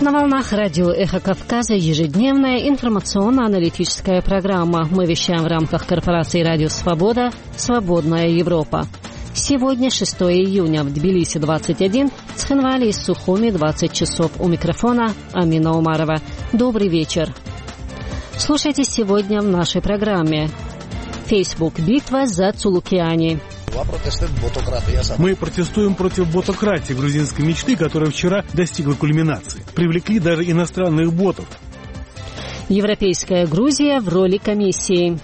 На волнах радио «Эхо Кавказа» ежедневная информационно-аналитическая программа. Мы вещаем в рамках корпорации «Радио Свобода» «Свободная Европа». Сегодня 6 июня, в Тбилиси 21, в Цхинвале и Сухуми 20 часов. У микрофона Амина Умарова. Добрый вечер. Слушайте сегодня в нашей программе. Facebook. Битва за Цулукиани. Мы протестуем против ботократии, грузинской мечты, которая вчера достигла кульминации. Привлекли даже иностранных ботов. Европейская Грузия в роли комиссии.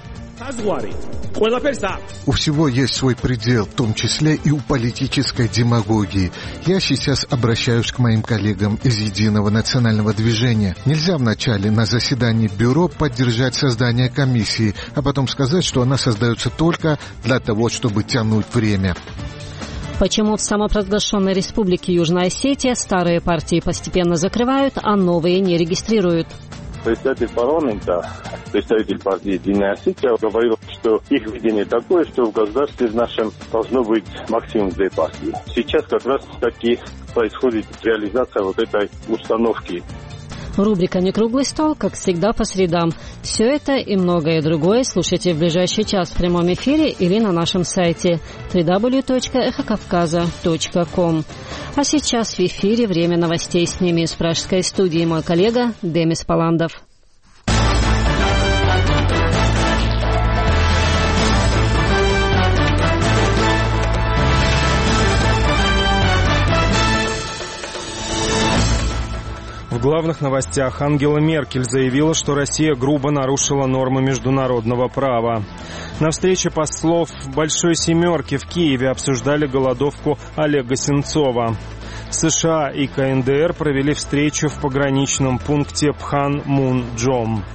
У всего есть свой предел, в том числе и у политической демагогии. Я сейчас обращаюсь к моим коллегам из Единого национального движения. Нельзя вначале на заседании бюро поддержать создание комиссии, а потом сказать, что она создается только для того, чтобы тянуть время. Почему в самопровозглашенной республике Южная Осетия старые партии постепенно закрывают, а новые не регистрируют? Председатель парламента, представитель партии «Единая Осетия» говорил, что их видение такое, что в государстве нашем должно быть максимум 2 партии. Сейчас как раз таки происходит реализация вот этой установки. Рубрика «Не круглый стол», как всегда, по средам. Все это и многое другое слушайте в ближайший час в прямом эфире или на нашем сайте www.ekhokavkaza.com. А сейчас в эфире время новостей. С ними из пражской студии мой коллега Демис Паландов. В главных новостях Ангела Меркель заявила, что Россия грубо нарушила нормы международного права. На встрече послов Большой Семерки в Киеве обсуждали голодовку Олега Сенцова. США и КНДР провели встречу в пограничном пункте Пхан-Мун-Джом.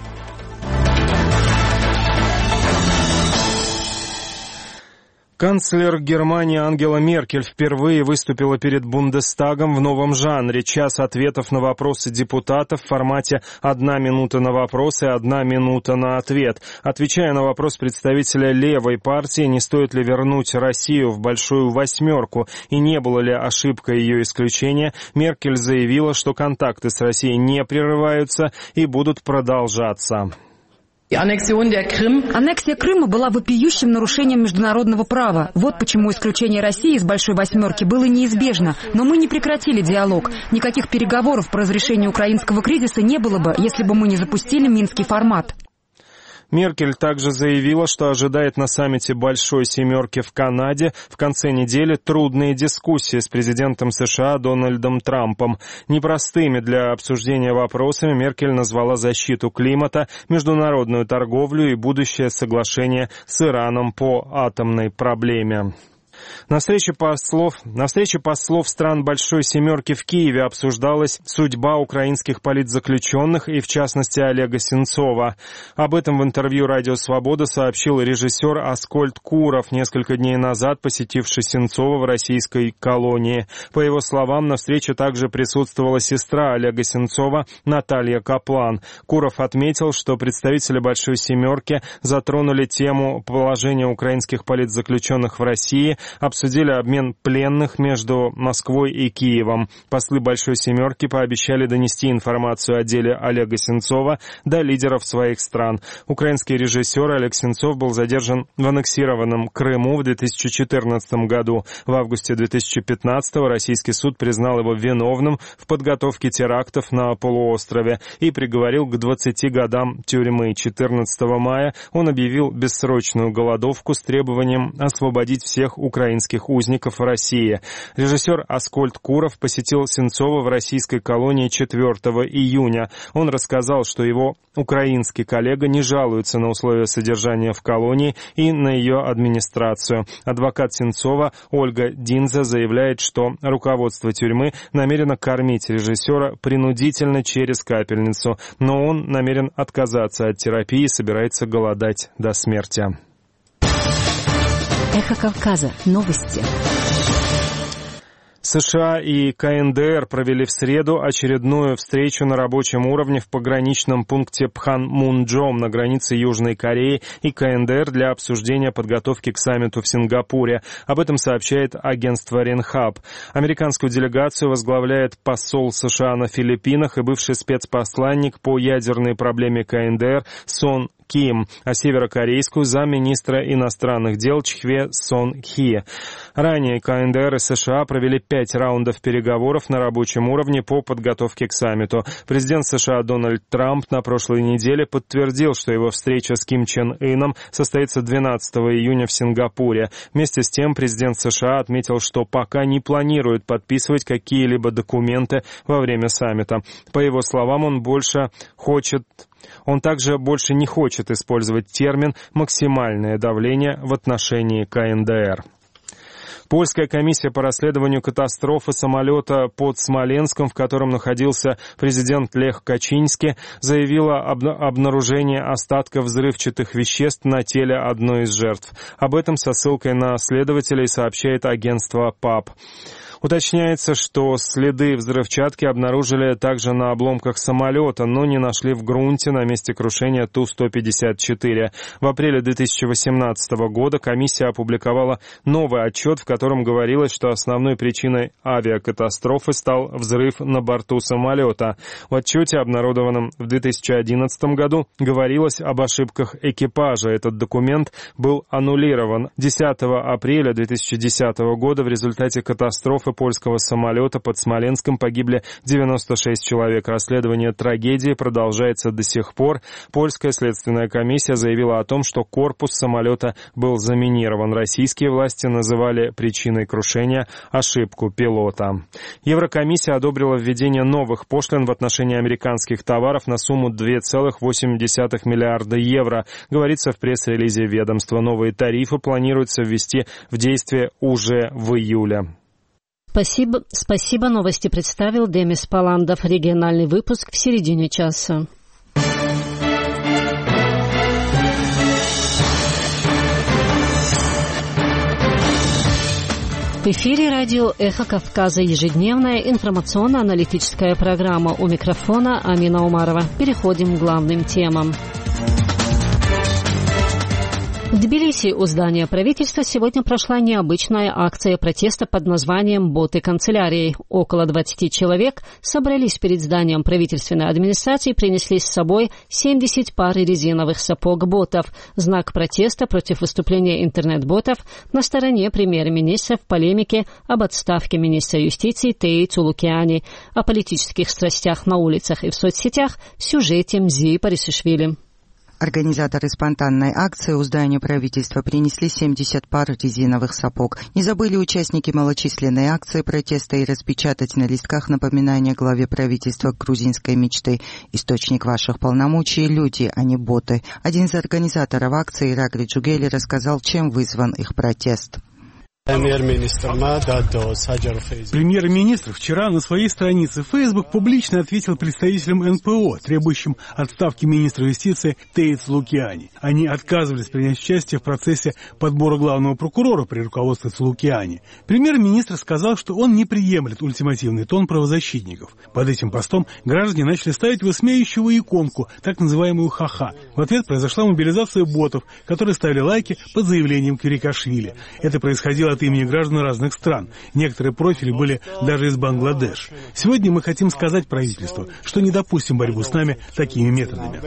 Канцлер Германии Ангела Меркель впервые выступила перед Бундестагом в новом жанре. Час ответов на вопросы депутатов в формате 1 минута на вопрос и 1 минута на ответ. Отвечая на вопрос представителя левой партии, не стоит ли вернуть Россию в большую восьмерку и не было ли ошибкой ее исключения, Меркель заявила, что контакты с Россией не прерываются и будут продолжаться. Аннексия Крыма была вопиющим нарушением международного права. Вот почему исключение России из Большой восьмерки было неизбежно. Но мы не прекратили диалог. Никаких переговоров по разрешению украинского кризиса не было бы, если бы мы не запустили Минский формат. Меркель также заявила, что ожидает на саммите Большой Семерки в Канаде в конце недели трудные дискуссии с президентом США Дональдом Трампом. Непростыми для обсуждения вопросами Меркель назвала защиту климата, международную торговлю и будущее соглашение с Ираном по атомной проблеме. На встрече послов стран Большой Семерки в Киеве обсуждалась судьба украинских политзаключенных и, в частности, Олега Сенцова. Об этом в интервью «Радио Свобода» сообщил режиссер Аскольд Куров, несколько дней назад посетивший Сенцова в российской колонии. По его словам, на встрече также присутствовала сестра Олега Сенцова Наталья Каплан. Куров отметил, что представители Большой Семерки затронули тему положения украинских политзаключенных в России, обсудили обмен пленных между Москвой и Киевом. Послы Большой Семерки пообещали донести информацию о деле Олега Сенцова до лидеров своих стран. Украинский режиссер Олег Сенцов был задержан в аннексированном Крыму в 2014 году. В августе 2015 российский суд признал его виновным в подготовке терактов на полуострове и приговорил к 20 годам тюрьмы. 14 мая он объявил бессрочную голодовку с требованием освободить всех украинских узников в России. Режиссер Аскольд Куров посетил Сенцова в российской колонии 4 июня. Он рассказал, что его украинский коллега не жалуется на условия содержания в колонии и на ее администрацию. Адвокат Сенцова Ольга Динза заявляет, что руководство тюрьмы намерено кормить режиссера принудительно через капельницу, но он намерен отказаться от терапии и собирается голодать до смерти. Эхо Кавказа. Новости. США и КНДР провели в среду очередную встречу на рабочем уровне в пограничном пункте Пханмунджом на границе Южной Кореи и КНДР для обсуждения подготовки к саммиту в Сингапуре. Об этом сообщает агентство Ренхаб. Американскую делегацию возглавляет посол США на Филиппинах и бывший спецпосланник по ядерной проблеме КНДР Сон Ким, а северокорейскую замминистра иностранных дел Чхве Сон Хи. Ранее КНДР и США провели 5 раундов переговоров на рабочем уровне по подготовке к саммиту. Президент США Дональд Трамп на прошлой неделе подтвердил, что его встреча с Ким Чен Ыном состоится 12 июня в Сингапуре. Вместе с тем президент США отметил, что пока не планирует подписывать какие-либо документы во время саммита. По его словам, он также больше не хочет использовать термин «максимальное давление» в отношении КНДР. Польская комиссия по расследованию катастрофы самолета под Смоленском, в котором находился президент Лех Качинский, заявила об обнаружении остатков взрывчатых веществ на теле одной из жертв. Об этом со ссылкой на следователей сообщает агентство ПАП. Уточняется, что следы взрывчатки обнаружили также на обломках самолета, но не нашли в грунте на месте крушения Ту-154. В апреле 2018 года комиссия опубликовала новый отчет, в котором говорилось, что основной причиной авиакатастрофы стал взрыв на борту самолета. В отчете, обнародованном в 2011 году, говорилось об ошибках экипажа. Этот документ был аннулирован 10 апреля 2010 года в результате катастрофы польского самолета под Смоленском погибли 96 человек. Расследование трагедии продолжается до сих пор. Польская следственная комиссия заявила о том, что корпус самолета был заминирован. Российские власти называли причиной крушения ошибку пилота. Еврокомиссия одобрила введение новых пошлин в отношении американских товаров на сумму 2,8 миллиарда евро. Говорится в пресс-релизе ведомства. Новые тарифы планируется ввести в действие уже в июле. Спасибо. Новости представил Демис Паландов. Региональный выпуск в середине часа. В эфире радио «Эхо Кавказа». Ежедневная информационно-аналитическая программа. У микрофона Амина Умарова. Переходим к главным темам. В Тбилиси у здания правительства сегодня прошла необычная акция протеста под названием «Боты канцелярии». Около 20 человек собрались перед зданием правительственной администрации и принесли с собой 70 пар резиновых сапог-ботов. Знак протеста против выступления интернет-ботов на стороне премьер-министра в полемике об отставке министра юстиции Теи Цулукиани. О политических страстях на улицах и в соцсетях в сюжете Мзи Парисишвили. Организаторы спонтанной акции у здания правительства принесли 70 пар резиновых сапог. Не забыли участники малочисленной акции протеста и распечатать на листках напоминание главе правительства грузинской мечты. Источник ваших полномочий – люди, а не боты. Один из организаторов акции, Иракли Джугели, рассказал, чем вызван их протест. Премьер-министр вчера на своей странице в Facebook публично ответил представителям НПО, требующим отставки министра юстиции Теи Цулукиани. Они отказывались принять участие в процессе подбора главного прокурора при руководстве Цулукиани. Премьер-министр сказал, что он не приемлет ультимативный тон правозащитников. Под этим постом граждане начали ставить высмеивающую иконку, так называемую ха-ха. В ответ произошла мобилизация ботов, которые ставили лайки под заявлением Квирикашвили. Это происходило от имени граждан разных стран. Некоторые профили были даже из Бангладеш. Сегодня мы хотим сказать правительству, что не допустим борьбу с нами такими методами.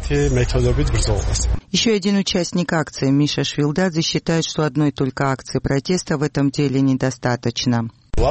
Еще один участник акции, Миша Швилдадзе, считает, что одной только акции протеста в этом деле недостаточно.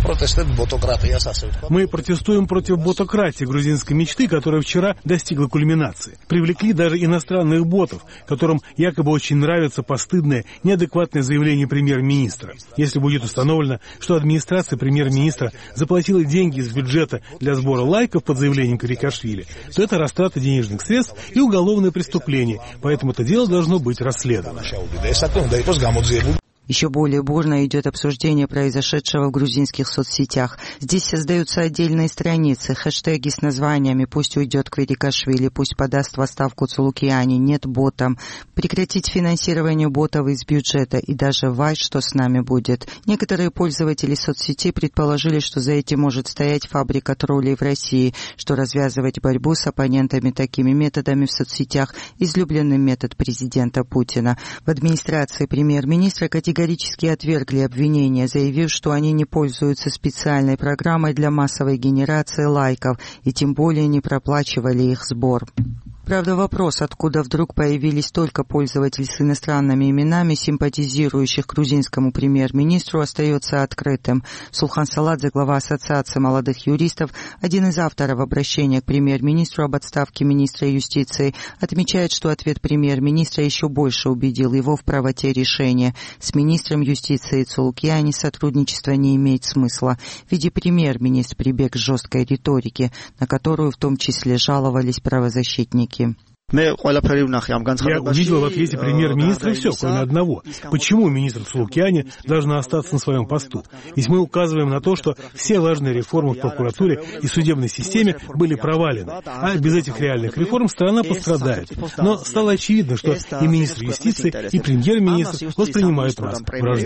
Мы протестуем против ботократии грузинской мечты, которая вчера достигла кульминации. Привлекли даже иностранных ботов, которым якобы очень нравится постыдное, неадекватное заявление премьер-министра. Если будет установлено, что администрация премьер-министра заплатила деньги из бюджета для сбора лайков под заявлением Квирикашвили, то это растрата денежных средств и уголовное преступление, поэтому это дело должно быть расследовано. Еще более бурно идет обсуждение произошедшего в грузинских соцсетях. Здесь создаются отдельные страницы, хэштеги с названиями «Пусть уйдет Квирикашвили», «Пусть подаст в отставку Цулукиани», «Нет ботам», «Прекратить финансирование ботов из бюджета» и даже «Вай, что с нами будет». Некоторые пользователи соцсетей предположили, что за этим может стоять фабрика троллей в России, что развязывать борьбу с оппонентами такими методами в соцсетях – излюбленный метод президента Путина. В администрации премьер-министра категорически отвергли обвинения, заявив, что они не пользуются специальной программой для массовой генерации лайков и тем более не проплачивали их сбор. Правда, вопрос, откуда вдруг появились только пользователи с иностранными именами, симпатизирующих грузинскому премьер-министру, остается открытым. Сулхан Саладзе, глава Ассоциации молодых юристов, один из авторов обращения к премьер-министру об отставке министра юстиции, отмечает, что ответ премьер-министра еще больше убедил его в правоте решения. С министром юстиции Цулукиани сотрудничество не имеет смысла. Ведь и премьер-министр прибег к жесткой риторике, на которую в том числе жаловались правозащитники. Я увидел в ответе премьер-министра все, кроме одного. Почему министр Цулукиани должна остаться на своем посту? Ведь мы указываем на то, что все важные реформы в прокуратуре и судебной системе были провалены. А без этих реальных реформ страна пострадает. Но стало очевидно, что и министр юстиции, и премьер-министр воспринимают нас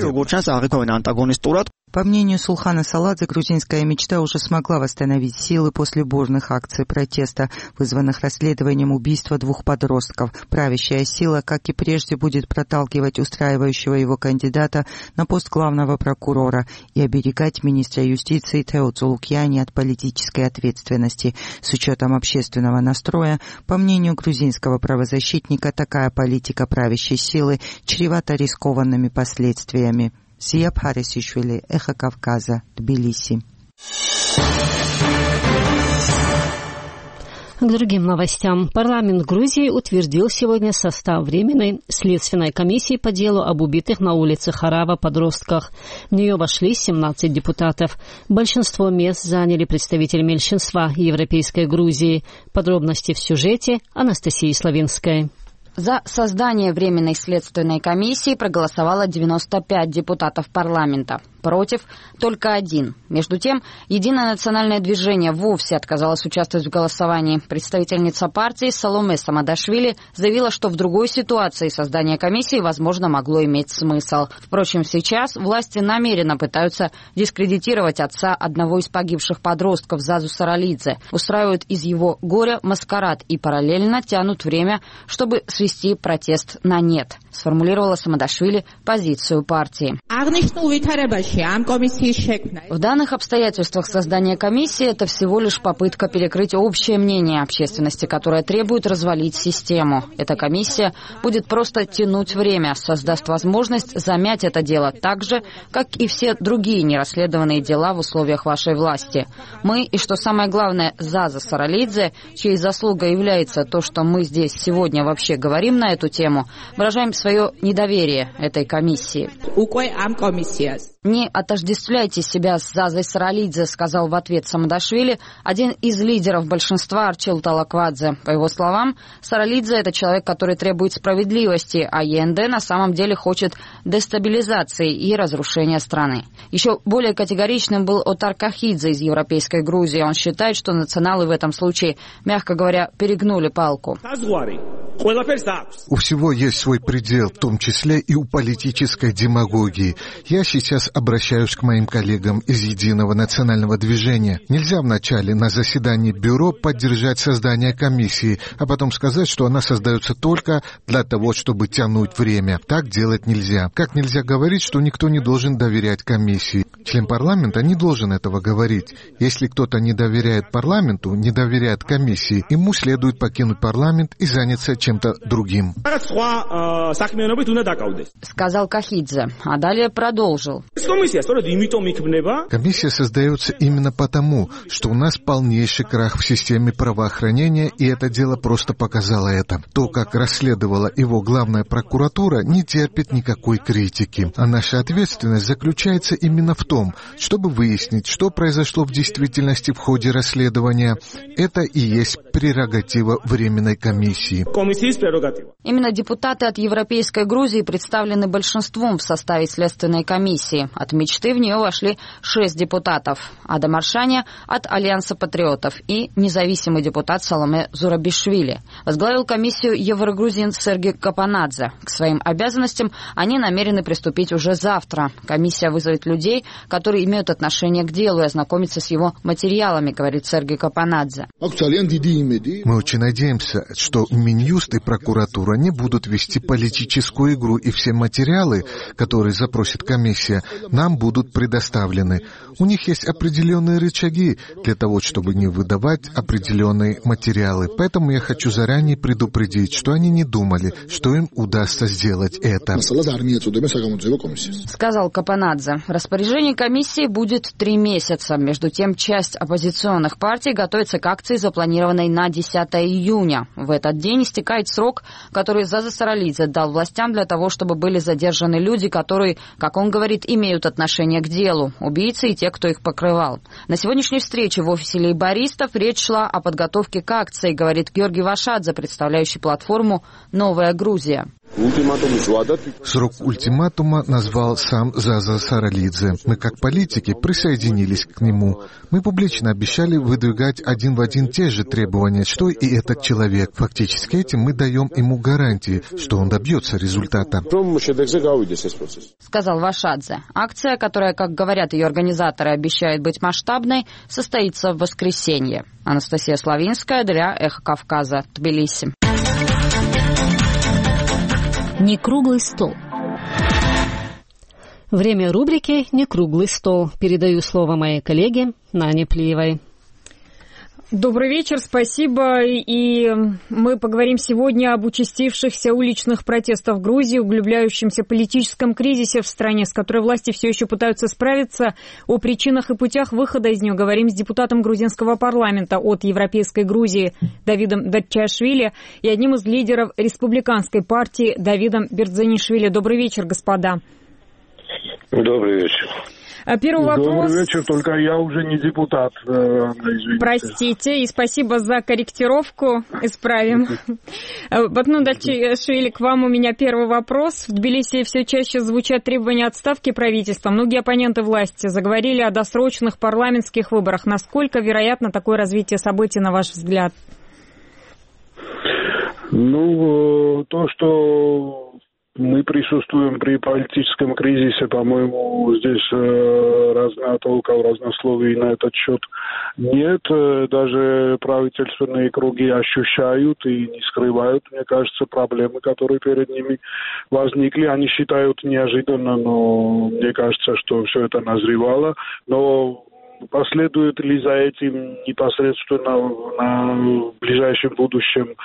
враждебно. По мнению Сулхана Саладзе, грузинская мечта уже смогла восстановить силы после бурных акций протеста, вызванных расследованием убийства 2 подростков. Правящая сила, как и прежде, будет проталкивать устраивающего его кандидата на пост главного прокурора и оберегать министра юстиции Тео Цулукиани от политической ответственности. С учетом общественного настроя, по мнению грузинского правозащитника, такая политика правящей силы чревата рискованными последствиями. Сия Парисишвили, Эхо Кавказа, Тбилиси. К другим новостям. Парламент Грузии утвердил сегодня состав Временной следственной комиссии по делу об убитых на улице Харава подростках. В нее вошли 17 депутатов. Большинство мест заняли представители меньшинства Европейской Грузии. Подробности в сюжете Анастасии Славинской. За создание Временной следственной комиссии проголосовало 95 депутатов парламента. Против только 1. Между тем, Единое национальное движение вовсе отказалось участвовать в голосовании. Представительница партии Саломе Самадашвили заявила, что в другой ситуации создание комиссии, возможно, могло иметь смысл. Впрочем, сейчас власти намеренно пытаются дискредитировать отца одного из погибших подростков Зазу Саралидзе, устраивают из его горя маскарад и параллельно тянут время, чтобы свести протест на нет, сформулировала Самадашвили позицию партии. В данных обстоятельствах создание комиссии – это всего лишь попытка перекрыть общее мнение общественности, которое требует развалить систему. Эта комиссия будет просто тянуть время, создаст возможность замять это дело так же, как и все другие нерасследованные дела в условиях вашей власти. Мы, и что самое главное, Заза Саралидзе, чьей заслугой является то, что мы здесь сегодня вообще говорим на эту тему, выражаем свое недоверие этой комиссии. Не отождествляйте себя с Зазой Саралидзе, сказал в ответ Самадашвили, один из лидеров большинства Арчил Талаквадзе. По его словам, Саралидзе – это человек, который требует справедливости, а ЕНД на самом деле хочет дестабилизации и разрушения страны. Еще более категоричным был Отар Кахидзе из Европейской Грузии. Он считает, что националы в этом случае, мягко говоря, перегнули палку. У всего есть свой предел, в том числе и у политической демагогии. Я сейчас обращаюсь к моим коллегам из Единого национального движения. Нельзя вначале на заседании бюро поддержать создание комиссии, а потом сказать, что она создается только для того, чтобы тянуть время. Так делать нельзя. Как нельзя говорить, что никто не должен доверять комиссии? Член парламента не должен этого говорить. Если кто-то не доверяет парламенту, не доверяет комиссии, ему следует покинуть парламент и заняться чем-то другим. Сказал Кахидзе, а далее продолжил. Комиссия создается именно потому, что у нас полнейший крах в системе правоохранения, и это дело просто показало это. То, как расследовала его главная прокуратура, не терпит никакой критики. А наша ответственность заключается именно в том, чтобы выяснить, что произошло в действительности в ходе расследования. Это и есть прерогатива Временной комиссии. Именно депутаты от Европейской Грузии представлены большинством в составе Следственной комиссии. От мечты в нее вошли 6 депутатов. Адам Аршаня от Альянса патриотов и независимый депутат Саломе Зурабишвили. Возглавил комиссию еврогрузин Сергей Капанадзе. К своим обязанностям они намерены приступить уже завтра. Комиссия вызовет людей, которые имеют отношение к делу, и ознакомиться с его материалами, говорит Сергей Капанадзе. Мы очень надеемся, что Минюст и прокуратура не будут вести политическую игру, и все материалы, которые запросит комиссия, нам будут предоставлены. У них есть определенные рычаги для того, чтобы не выдавать определенные материалы. Поэтому я хочу заранее предупредить, что они не думали, что им удастся сделать это. Сказал Капанадзе. Распоряжение комиссии будет 3 месяца. Между тем, часть оппозиционных партий готовится к акции, запланированной на 10 июня. В этот день истекает срок, который Заза Саралидзе дал властям для того, чтобы были задержаны люди, которые, как он говорит, имеют отношение к делу, убийцы и те, кто их покрывал. На сегодняшней встрече в офисе лейбористов речь шла о подготовке к акции, говорит Георгий Вашадзе, представляющий платформу «Новая Грузия». Срок ультиматума назвал сам Заза Саралидзе. Мы, как политики, присоединились к нему. Мы публично обещали выдвигать один в один те же требования, что и этот человек. Фактически этим мы даем ему гарантии, что он добьется результата. Сказал Вашадзе. Акция, которая, как говорят ее организаторы, обещает быть масштабной, состоится в воскресенье. Анастасия Славинская для «Эхо Кавказа», Тбилиси. Не круглый стол. Время рубрики «Не круглый стол». Передаю слово моей коллеге Нане Плиевой. Добрый вечер, спасибо. И мы поговорим сегодня об участившихся уличных протестах в Грузии, углубляющемся политическом кризисе в стране, с которой власти все еще пытаются справиться. О причинах и путях выхода из нее говорим с депутатом грузинского парламента от Европейской Грузии Давидом Датчиашвили и одним из лидеров республиканской партии Давидом Бердзанишвили. Добрый вечер, господа. Добрый вечер. Первый вопрос. Добрый вечер, только я уже не депутат. Извините. Простите, и спасибо за корректировку. Исправим. Батну Датчиашвили, к вам у меня первый вопрос. В Тбилиси все чаще звучат требования отставки правительства. Многие оппоненты власти заговорили о досрочных парламентских выборах. Насколько вероятно такое развитие событий, на ваш взгляд? То, что мы присутствуем при политическом кризисе, по-моему, здесь разная толка, разнословий на этот счет нет. Даже правительственные круги ощущают и не скрывают, мне кажется, проблемы, которые перед ними возникли. Они считают неожиданно, но мне кажется, что все это назревало. Но последует ли за этим непосредственно в ближайшем будущем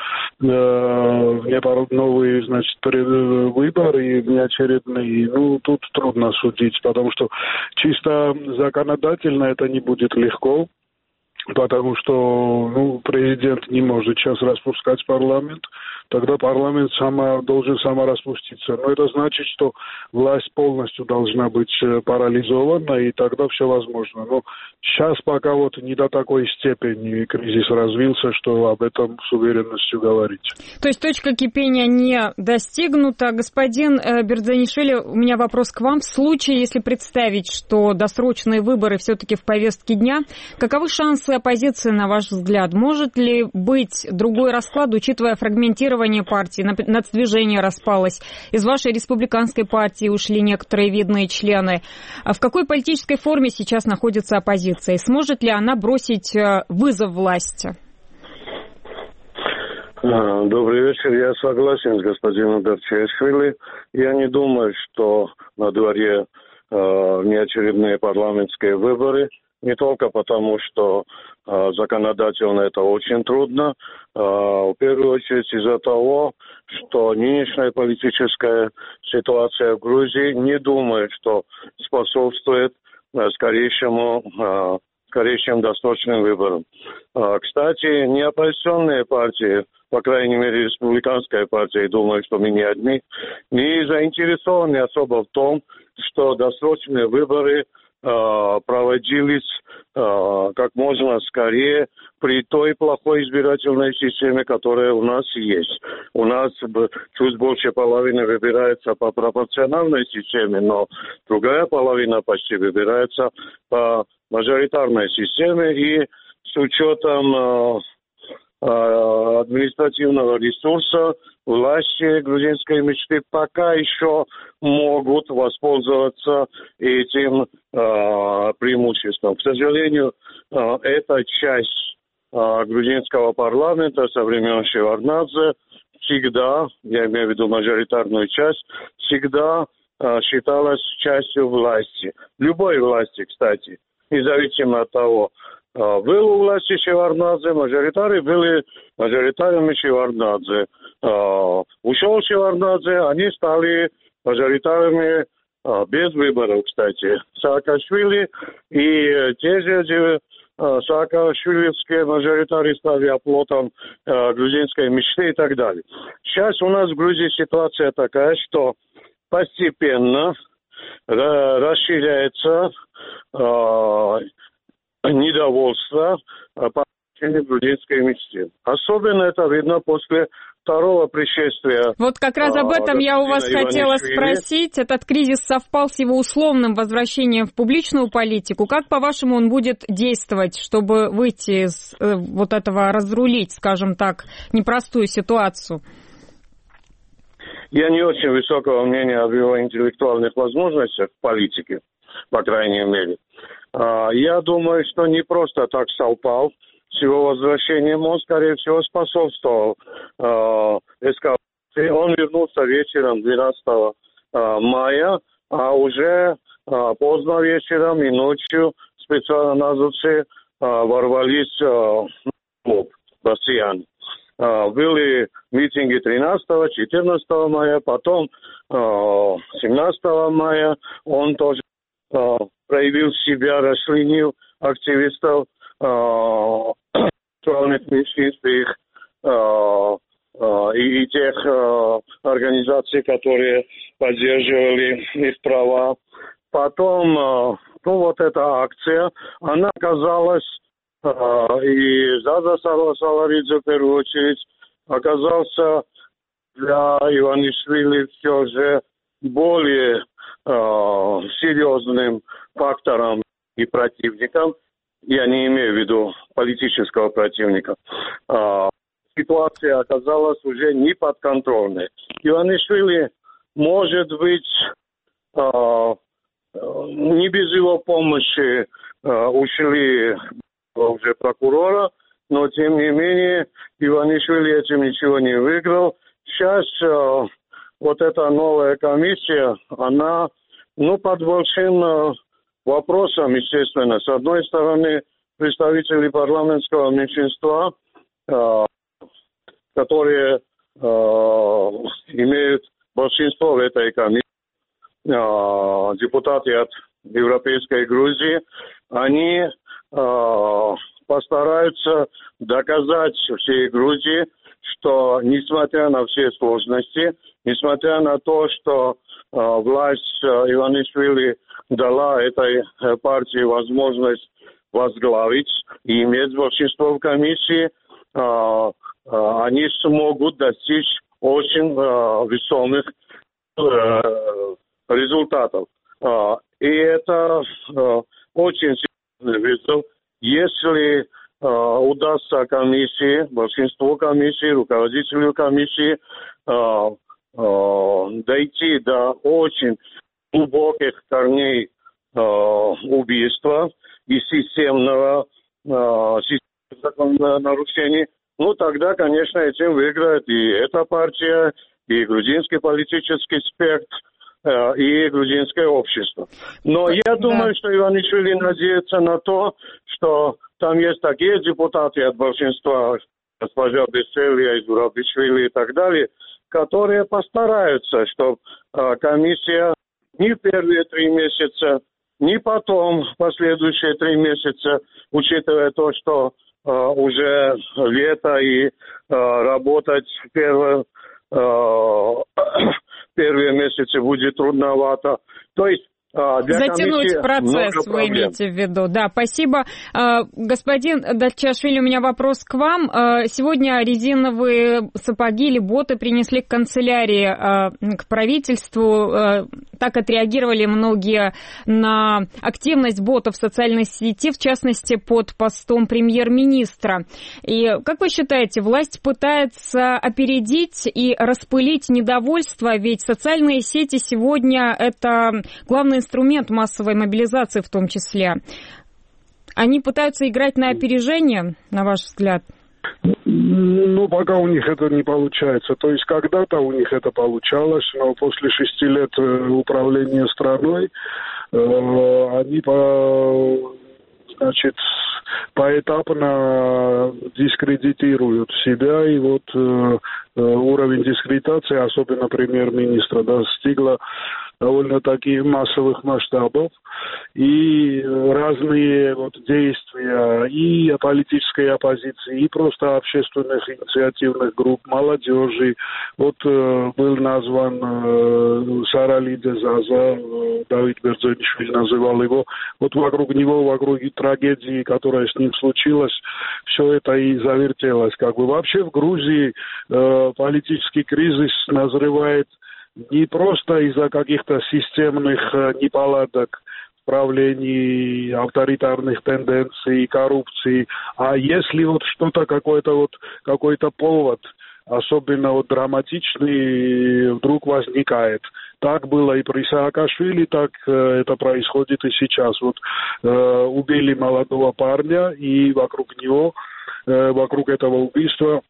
новые, выборы внеочередные? Тут трудно судить, потому что чисто законодательно это не будет легко, потому что президент не может сейчас распускать парламент. Тогда парламент должен распуститься. Но это значит, что власть полностью должна быть парализована, и тогда все возможно. Но сейчас пока не до такой степени кризис развился, что об этом с уверенностью говорить. То есть точка кипения не достигнута. Господин Бердзанишвили, у меня вопрос к вам. В случае, если представить, что досрочные выборы все-таки в повестке дня, каковы шансы оппозиции, на ваш взгляд? Может ли быть другой расклад, учитывая фрагментирование партии, нацдвижение распалось, из вашей республиканской партии ушли некоторые видные члены. В какой политической форме сейчас находится оппозиция? И сможет ли она бросить вызов власти? Добрый вечер. Я согласен с господином Датчиашвили. Я не думаю, что на дворе неочередные парламентские выборы. Не только потому, что законодательно это очень трудно, в первую очередь из-за того, что нынешняя политическая ситуация в Грузии не думает, что способствует скорейшим досрочным выборам. Кстати, неоппозиционные партии, по крайней мере, республиканская партия, думаю, что мы не одни, не заинтересованы особо в том, что досрочные выборы проводились как можно скорее при той плохой избирательной системе, которая у нас есть. У нас чуть больше половины выбирается по пропорциональной системе, но другая половина почти выбирается по мажоритарной системе, и с учетом административного ресурса власти грузинской мечты пока еще могут воспользоваться этим преимуществом. К сожалению, эта часть грузинского парламента со времен Шеварднадзе всегда, я имею в виду мажоритарную часть, всегда считалась частью власти. Любой власти, кстати, независимо от того, был у власти Шеварднадзе, мажоритары были мажоритарами Шеварднадзе. Ушел Шеварднадзе, они стали мажоритарами без выборов, кстати. Саакашвили и те же саакашвилевские мажоритары стали оплотом грузинской мечты и так далее. Сейчас у нас в Грузии ситуация такая, что постепенно расширяется недовольство по отношению к грузинской мечте. Особенно это видно после второго пришествия. Вот как раз об этом я у вас хотела спросить. Этот кризис совпал с его условным возвращением в публичную политику. Как, по-вашему, он будет действовать, чтобы выйти из вот этого, разрулить, скажем так, непростую ситуацию? Я не очень высокого мнения об его интеллектуальных возможностях в политике, по крайней мере. Я думаю, что не просто так совпал с его возвращением, он, скорее всего, способствовал эскалации. Он вернулся вечером 12 мая, а уже поздно вечером и ночью спецназовцы ворвались в клуб россиян. Были митинги 13, 14 мая, потом 17 мая он тоже проявил себя, расчленил активистов сексуальных меньшинств и тех организаций, которые поддерживали их права. Потом, вот эта акция, она оказалась, и Заза Саларидзе в первую очередь, оказался для Иванишвили все же более серьезным фактором и противником. Я не имею в виду политического противника. Ситуация оказалась уже неподконтрольной. Иванишвили, может быть, не без его помощи ушли уже прокурора, но тем не менее Иванишвили этим ничего не выиграл. Сейчас вот эта новая комиссия, она, под большим вопросом, естественно. С одной стороны, представители парламентского меньшинства, которые имеют большинство в этой комиссии, депутаты от Европейской Грузии, они постараются доказать всей Грузии, что несмотря на все сложности, несмотря на то, что власть Иванишвили дала этой партии возможность возглавить и иметь большинство в комиссии, они смогут достичь очень весомых результатов. И это очень серьезный вызов. Если удастся комиссии, большинству комиссии, руководителю комиссии дойти до очень глубоких корней убийства и системного нарушения, тогда, конечно, этим выиграет и эта партия, и грузинский политический спектр, и грузинское общество. Но я думаю, что Иванишвили надеется на то, что там есть такие депутаты от большинства, госпожа Бесселия, Зурабишвили и так далее, которые постараются, чтобы комиссия ни в первые 3 месяца, ни потом последующие 3 месяца, учитывая то, что уже лето и работать в первые месяцы будет трудновато. То есть затянуть процесс, вы имеете в виду. Да, спасибо. Господин Дачашвили, у меня вопрос к вам. Сегодня резиновые сапоги или боты принесли к канцелярии, к правительству. Так отреагировали многие на активность ботов в социальной сети, в частности, под постом премьер-министра. И как вы считаете, власть пытается опередить и распылить недовольство? Ведь социальные сети сегодня это главный инструмент массовой мобилизации в том числе. Они пытаются играть на опережение, на ваш взгляд? Ну, пока у них это не получается. То есть когда-то у них это получалось, но после 6 лет управления страной они поэтапно дискредитируют себя, и вот уровень дискредитации, особенно премьер-министра, достигла довольно-таки массовых масштабов, и разные действия и политической оппозиции, и просто общественных инициативных групп, молодежи. Был назван Саралиде Заза, Давид Берзенишвили называл его. Вокруг него, вокруг трагедии, которая с ним случилась, все это и завертелось. Вообще в Грузии политический кризис назревает не просто из-за каких-то системных неполадок в правлении, авторитарных тенденций, коррупции, а если что-то, какой-то повод, особенно драматичный, вдруг возникает. Так было и при Саакашвили, так это происходит и сейчас. Убили молодого парня, и вокруг него, вокруг этого убийства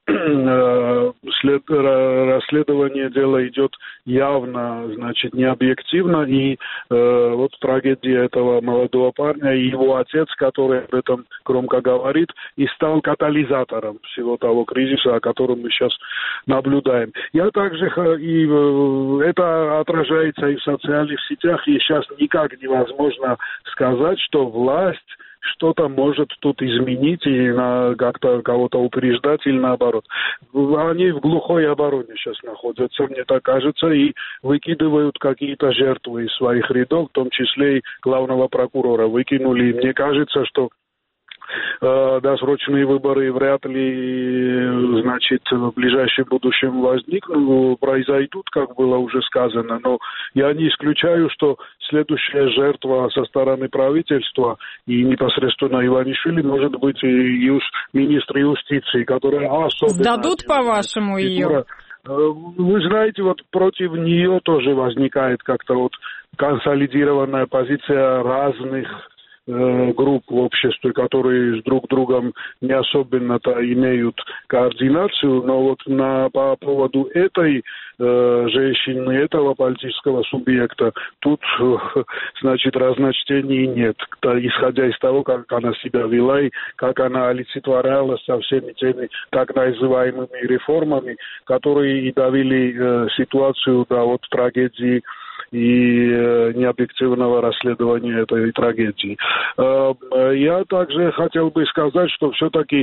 расследование дела идет явно, не объективно, и трагедия этого молодого парня и его отец, который об этом громко говорит, и стал катализатором всего того кризиса, о котором мы сейчас наблюдаем. Я также, и это отражается и в социальных сетях, и сейчас никак невозможно сказать, что власть что-то может тут изменить и как-то кого-то упреждать или наоборот. Они в глухой обороне сейчас находятся, мне так кажется, и выкидывают какие-то жертвы из своих рядов, в том числе и главного прокурора выкинули. И мне кажется, что досрочные выборы вряд ли, в ближайшем будущем произойдут, как было уже сказано. Но я не исключаю, что следующая жертва со стороны правительства и непосредственно Иванишвили может быть и министр юстиции, которая особенно... Сдадут, по-вашему, ее? Вы знаете, против нее тоже возникает как-то консолидированная позиция разных групп в обществе, которые с друг другом не особенно-то имеют координацию, но по поводу этой женщины, этого политического субъекта, тут, разночтений нет, исходя из того, как она себя вела и как она олицетворялась со всеми теми так называемыми реформами, которые и довели ситуацию до трагедии и необъективного расследования этой трагедии. Я также хотел бы сказать, что все-таки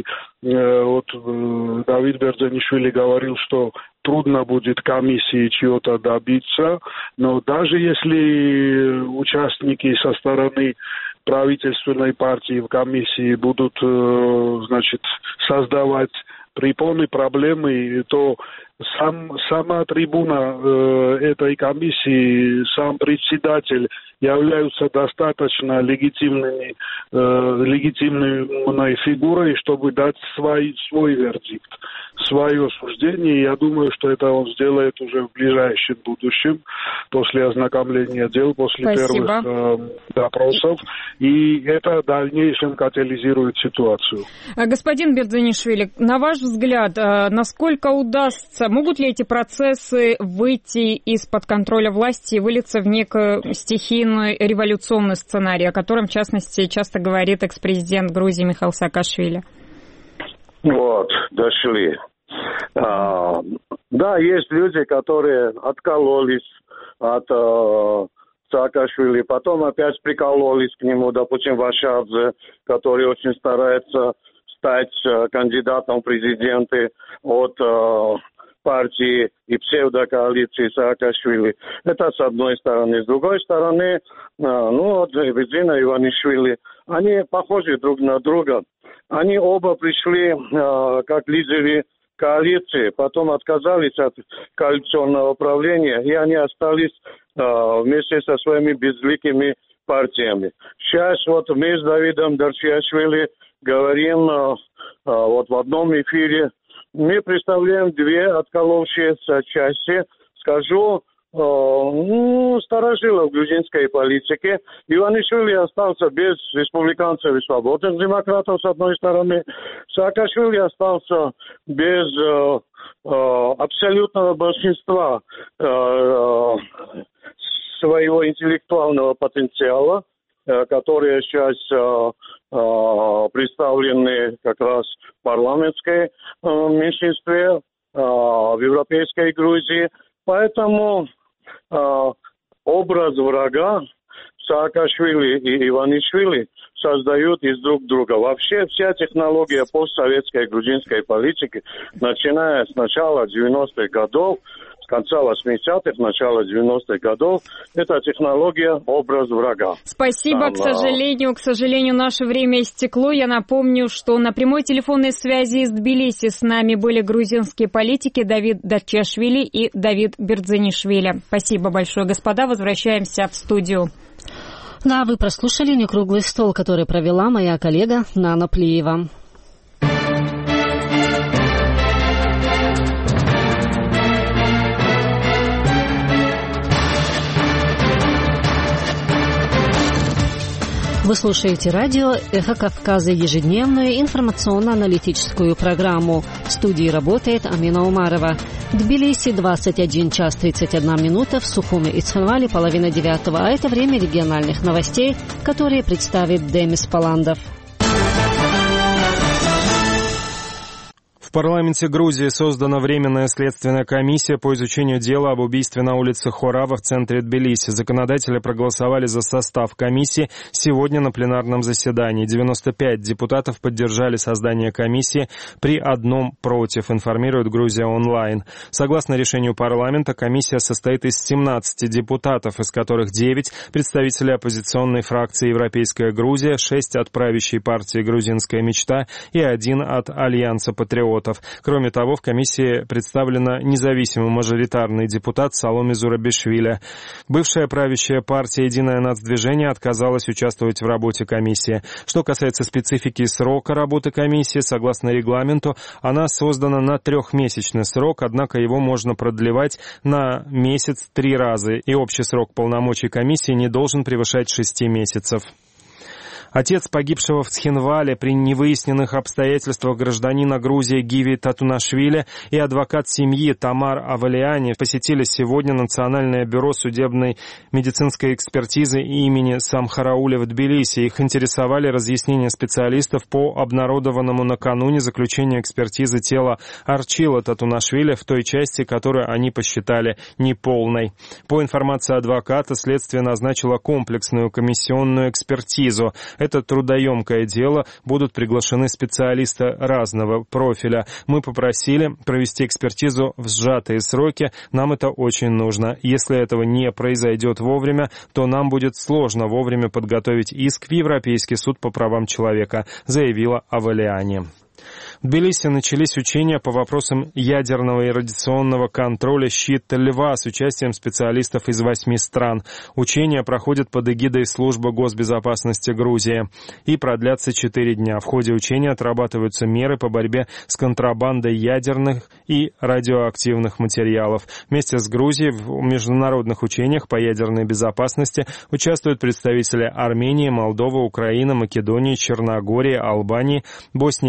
Давид Берзенишвили говорил, что трудно будет комиссии чего-то добиться, но даже если участники со стороны правительственной партии в комиссии будут, создавать препоны, проблемы, то сама трибуна этой комиссии, сам председатель являются достаточно легитимной фигурой, чтобы дать свой вердикт, свое суждение. Я думаю, что это он сделает уже в ближайшем будущем, после ознакомления дел, после первых допросов, и это в дальнейшем катализирует ситуацию. Господин Берзенишвили, на ваш взгляд, насколько удастся могут ли эти процессы выйти из-под контроля власти и вылиться в некий стихийный революционный сценарий, о котором, в частности, часто говорит экс-президент Грузии Михаил Саакашвили? Вот, дошли. Да, есть люди, которые откололись от Саакашвили, потом опять прикололись к нему, допустим, Вашадзе, который очень старается стать кандидатом в президенты от партии и псевдокоалиции Саакашвили. Это с одной стороны. С другой стороны, Бедзина и Иванишвили, они похожи друг на друга. Они оба пришли как лидеры коалиции, потом отказались от коалиционного правления, и они остались вместе со своими безликими партиями. Сейчас вот мы с Давидом Дарчиашвили говорим вот в одном эфире, мы представляем две отколовшиеся части, скажу, старожилов грузинской политики. Иванишвили остался без республиканцев и свободных демократов, с одной стороны. Саакашвили остался без абсолютного большинства своего интеллектуального потенциала, которые сейчас представлены как раз в парламентской меньшинстве в европейской Грузии. Поэтому образ врага Саакашвили и Иванишвили создают из друг друга. Вообще вся технология постсоветской грузинской политики, начиная с начала 90-х годов, с конца 80-х, начала 90-х годов, это технология образ врага. Спасибо, к сожалению, наше время истекло. Я напомню, что на прямой телефонной связи из Тбилиси с нами были грузинские политики Давид Дарчиашвили и Давид Бердзинишвили. Спасибо большое, господа. Возвращаемся в студию. Да, вы прослушали «Некруглый стол», который провела моя коллега Нана Плиева. Вы слушаете радио «Эхо Кавказа», ежедневную информационно-аналитическую программу. В студии работает Амина Умарова. В Тбилиси 21 час 31 минута, в Сухуме и Цхинвале 8:30, а это время региональных новостей, которые представит Демис Паландов. В парламенте Грузии создана Временная следственная комиссия по изучению дела об убийстве на улице Хорава в центре Тбилиси. Законодатели проголосовали за состав комиссии сегодня на пленарном заседании. 95 депутатов поддержали создание комиссии при 1 против, информирует Грузия онлайн. Согласно решению парламента, комиссия состоит из 17 депутатов, из которых 9 представители оппозиционной фракции «Европейская Грузия», 6 от правящей партии «Грузинская мечта» и 1 от Альянса патриотов. Кроме того, в комиссии представлена независимый мажоритарный депутат Саломе Зурабишвили. Бывшая правящая партия «Единое нацдвижение» отказалась участвовать в работе комиссии. Что касается специфики срока работы комиссии, согласно регламенту, она создана на 3-месячный срок, однако его можно продлевать на месяц 3 раза, и общий срок полномочий комиссии не должен превышать 6 месяцев. Отец погибшего в Цхинвале при невыясненных обстоятельствах гражданина Грузии Гиви Татунашвили и адвокат семьи Тамар Авалиани посетили сегодня Национальное бюро судебной медицинской экспертизы имени Самхарауля в Тбилиси. Их интересовали разъяснения специалистов по обнародованному накануне заключению экспертизы тела Арчила Татунашвили в той части, которую они посчитали неполной. По информации адвоката, следствие назначило комплексную комиссионную экспертизу. Это трудоемкое дело, будут приглашены специалисты разного профиля. Мы попросили провести экспертизу в сжатые сроки, нам это очень нужно. Если этого не произойдет вовремя, то нам будет сложно вовремя подготовить иск в Европейский суд по правам человека, заявила Авалиани. В Тбилиси начались учения по вопросам ядерного и радиационного контроля «Щит Льва» с участием специалистов из 8 стран. Учения проходят под эгидой Службы госбезопасности Грузии и продлятся 4 дня. В ходе учения отрабатываются меры по борьбе с контрабандой ядерных и радиоактивных материалов. Вместе с Грузией в международных учениях по ядерной безопасности участвуют представители Армении, Молдовы, Украины, Македонии, Черногории, Албании, Боснии и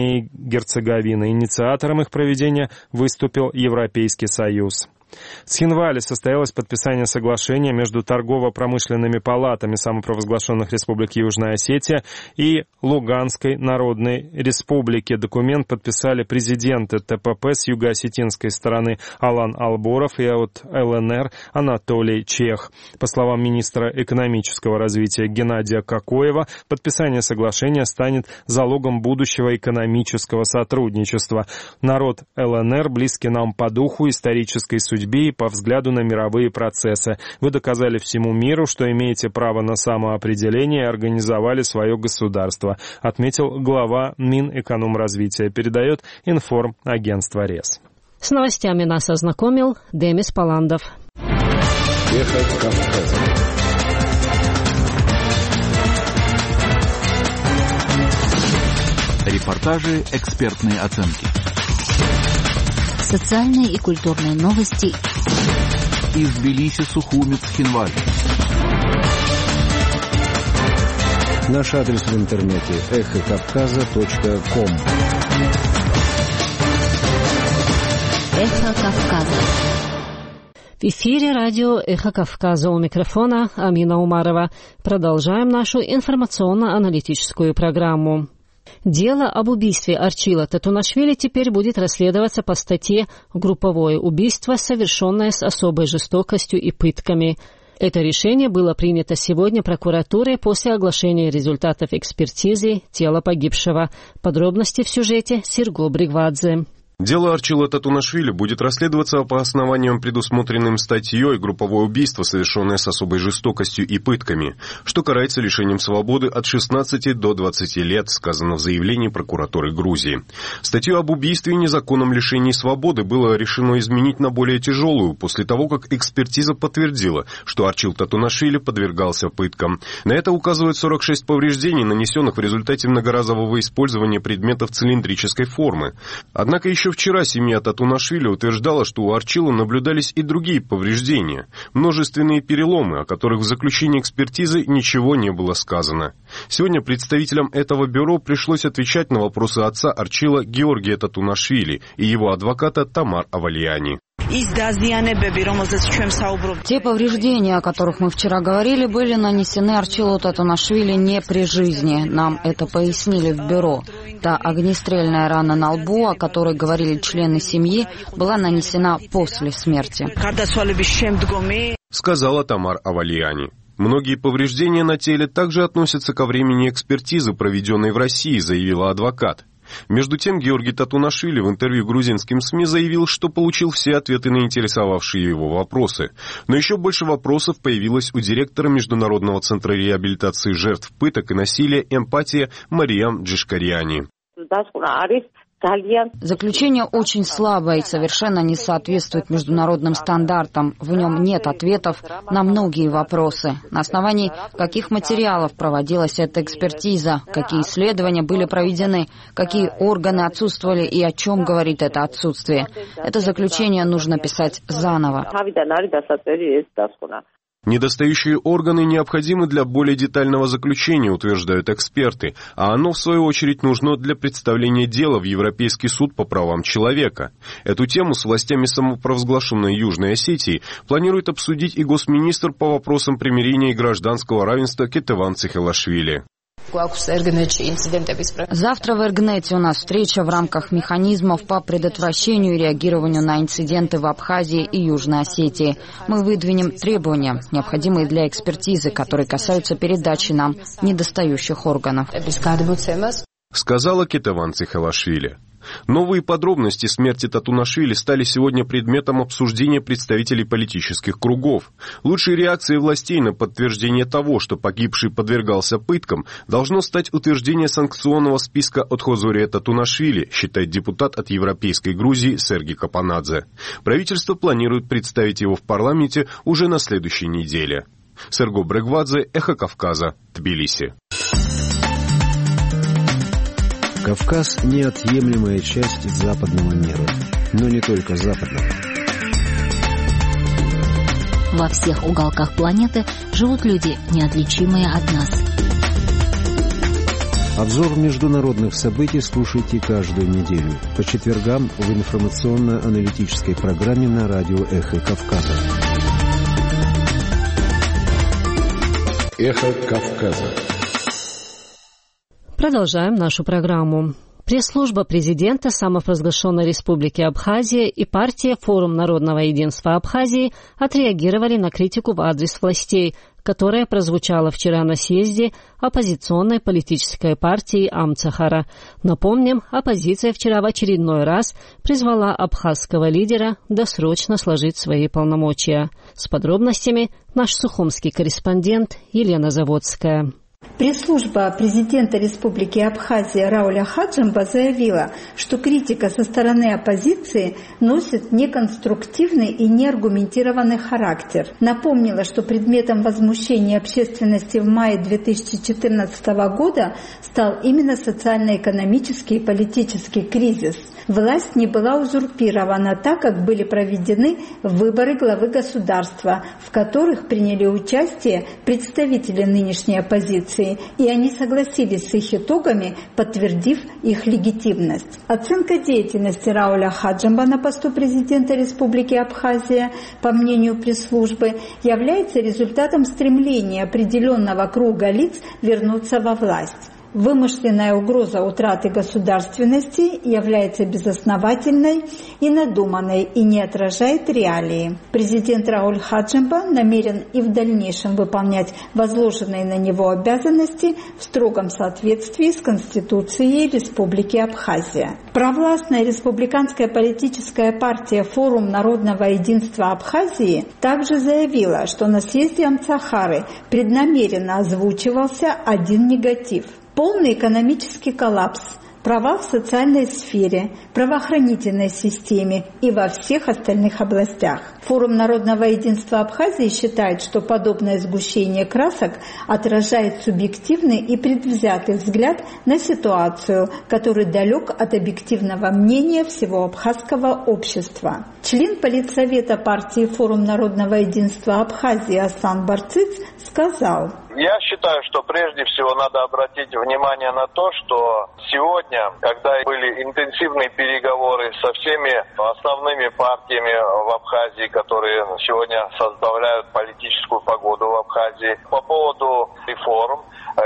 Герцеговины. Инициатором их проведения выступил Европейский Союз. В Цхинвале состоялось подписание соглашения между торгово-промышленными палатами самопровозглашенных республик Южная Осетия и Луганской Народной Республики. Документ подписали президенты ТПП с юго-осетинской стороны Алан Алборов и от ЛНР Анатолий Чех. По словам министра экономического развития Геннадия Кокоева, подписание соглашения станет залогом будущего экономического сотрудничества. Народ ЛНР близкий нам по духу, исторической судьбе и по взгляду на мировые процессы. Вы доказали всему миру, что имеете право на самоопределение и организовали свое государство, отметил глава Минэкономразвития, передает информагентство РЕС. С новостями нас ознакомил Демис Паландов. Эхо Кавказа. Репортажи, экспертные оценки. Социальные и культурные новости. Из Тбилиси, Сухуми, Цхинваль. Наш адрес в интернете эхокавказа.ком. Эхо Кавказа. В эфире радио «Эхо Кавказа», у микрофона Амина Умарова. Продолжаем нашу информационно-аналитическую программу. Дело об убийстве Арчила Татунашвили теперь будет расследоваться по статье «Групповое убийство, совершенное с особой жестокостью и пытками». Это решение было принято сегодня прокуратурой после оглашения результатов экспертизы тела погибшего. Подробности в сюжете Серго Бригвадзе. Дело Арчила Татунашвили будет расследоваться по основаниям, предусмотренным статьей «Групповое убийство, совершенное с особой жестокостью и пытками», что карается лишением свободы от 16 до 20 лет, сказано в заявлении прокуратуры Грузии. Статью об убийстве и незаконном лишении свободы было решено изменить на более тяжелую, после того, как экспертиза подтвердила, что Арчил Татунашвили подвергался пыткам. На это указывают 46 повреждений, нанесенных в результате многоразового использования предметов цилиндрической формы. Однако еще вчера семья Татунашвили утверждала, что у Арчила наблюдались и другие повреждения, множественные переломы, о которых в заключении экспертизы ничего не было сказано. Сегодня представителям этого бюро пришлось отвечать на вопросы отца Арчила Георгия Татунашвили и его адвоката Тамар Авалияни. Те повреждения, о которых мы вчера говорили, были нанесены Арчилу Татунашвили не при жизни. Нам это пояснили в бюро. Та огнестрельная рана на лбу, о которой говорили члены семьи, была нанесена после смерти, сказала Тамар Авалияни. Многие повреждения на теле также относятся ко времени экспертизы, проведенной в России, заявила адвокат. Между тем, Георгий Татунашвили в интервью грузинским СМИ заявил, что получил все ответы на интересовавшие его вопросы. Но еще больше вопросов появилось у директора Международного центра реабилитации жертв пыток и насилия «Эмпатия» Мариам Джишкариани. Заключение очень слабое и совершенно не соответствует международным стандартам. В нем нет ответов на многие вопросы. На основании каких материалов проводилась эта экспертиза, какие исследования были проведены, какие органы отсутствовали и о чем говорит это отсутствие. Это заключение нужно писать заново. Недостающие органы необходимы для более детального заключения, утверждают эксперты, а оно, в свою очередь, нужно для представления дела в Европейский суд по правам человека. Эту тему с властями самопровозглашенной Южной Осетии планирует обсудить и госминистр по вопросам примирения и гражданского равенства Кетеван Цихелашвили. Завтра в Эргнете у нас встреча в рамках механизмов по предотвращению и реагированию на инциденты в Абхазии и Южной Осетии. Мы выдвинем требования, необходимые для экспертизы, которые касаются передачи нам недостающих органов, сказала Кетеван Цихелашвили. Новые подробности смерти Татунашвили стали сегодня предметом обсуждения представителей политических кругов. Лучшей реакцией властей на подтверждение того, что погибший подвергался пыткам, должно стать утверждение санкционного списка Отхозория Татунашвили, считает депутат от Европейской Грузии Сергей Капанадзе. Правительство планирует представить его в парламенте уже на следующей неделе. Серго Брегвадзе, Эхо Кавказа, Тбилиси. Кавказ – неотъемлемая часть западного мира, но не только западного. Во всех уголках планеты живут люди, неотличимые от нас. Обзор международных событий слушайте каждую неделю по четвергам в информационно-аналитической программе на радио «Эхо Кавказа». «Эхо Кавказа». Продолжаем нашу программу. Пресс-служба президента самопровозглашенной Республики Абхазия и партия «Форум народного единства Абхазии» отреагировали на критику в адрес властей, которая прозвучала вчера на съезде оппозиционной политической партии Амцахара. Напомним, оппозиция вчера в очередной раз призвала абхазского лидера досрочно сложить свои полномочия. С подробностями наш сухумский корреспондент Елена Заводская. Пресс-служба президента Республики Абхазия Рауля Хаджимба заявила, что критика со стороны оппозиции носит неконструктивный и неаргументированный характер. Напомнила, что предметом возмущения общественности в мае 2014 года стал именно социально-экономический и политический кризис. Власть не была узурпирована так, как были проведены выборы главы государства, в которых приняли участие представители нынешней оппозиции, и они согласились с их итогами, подтвердив их легитимность. Оценка деятельности Рауля Хаджимба на посту президента Республики Абхазия, по мнению пресс-службы, является результатом стремления определенного круга лиц вернуться во власть. Вымышленная угроза утраты государственности является безосновательной и надуманной и не отражает реалии. Президент Рауль Хаджимба намерен и в дальнейшем выполнять возложенные на него обязанности в строгом соответствии с Конституцией Республики Абхазия. Провластная республиканская политическая партия «Форум народного единства Абхазии» также заявила, что на съезде Амцахары преднамеренно озвучивался один негатив – полный экономический коллапс, провал в социальной сфере, правоохранительной системе и во всех остальных областях. Форум народного единства Абхазии считает, что подобное сгущение красок отражает субъективный и предвзятый взгляд на ситуацию, который далек от объективного мнения всего абхазского общества. Член политсовета партии «Форум народного единства Абхазии» Асан Барциц сказал: «Я считаю, что прежде всего надо обратить внимание на то, что сегодня, когда были интенсивные переговоры со всеми основными партиями в Абхазии, которые сегодня составляют политическую погоду в Абхазии, по поводу реформ,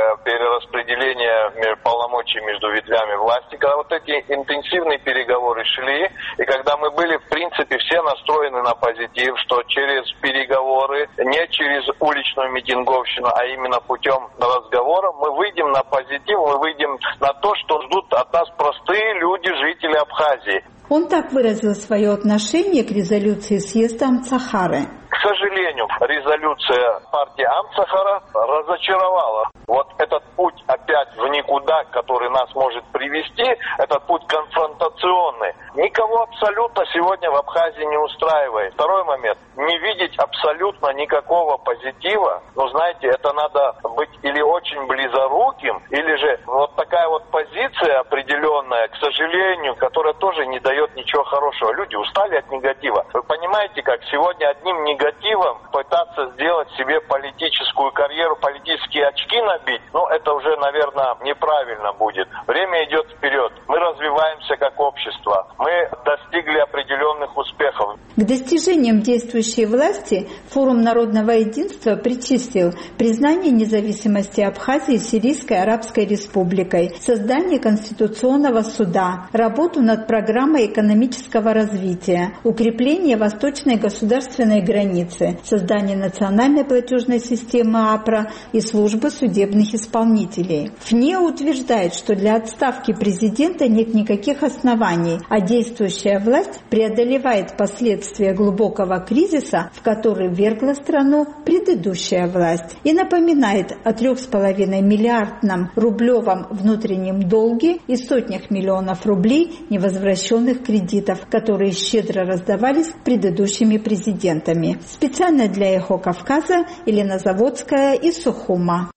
перераспределения полномочий между ветвями власти, когда вот эти интенсивные переговоры шли, и когда мы были, в принципе, все настроены на позитив, что через переговоры, не через уличную митинговщину, а именно путем разговора, мы выйдем на позитив, мы выйдем на то, что ждут от нас простые люди, жители Абхазии». Он так выразил свое отношение к резолюции съезда Амцахары. К сожалению, резолюция партии Амцахара разочаровала. Вот этот путь опять в никуда, который нас может привести, этот путь конфронтационный, никого абсолютно сегодня в Абхазии не устраивает. Второй момент. Не видеть абсолютно никакого позитива, ну, знаете, это надо быть или очень близоруким, или же вот такая вот позиция определенная, к сожалению, которая тоже не дает ничего хорошего. Люди устали от негатива. Вы понимаете, как сегодня одним негативом пытаться сделать себе политическую карьеру, политические очки набить, ну, это уже, наверное, неправильно будет. Время идет вперед. Мы развиваемся как общество. Мы достигли определенных успехов. К достижениям действующей власти Форум народного единства причислил признание независимости Абхазии Сирийской Арабской Республикой, создание Конституционного суда, работу над программой экономического развития, укрепление восточной государственной границы, создание национальной платежной системы АПРА и службы судебных исполнителей. ФНЕ утверждает, что для отставки президента нет никаких оснований, а действующая власть преодолевает последствия глубокого кризиса, в который ввергла страну предыдущая власть, и напоминает о 3,5 миллиардном рублевом внутреннем долге и сотнях миллионов рублей невозвращенных кредитов, которые щедро раздавались предыдущими президентами. Специально для «Эхо Кавказа» Елена Заводская из Сухума.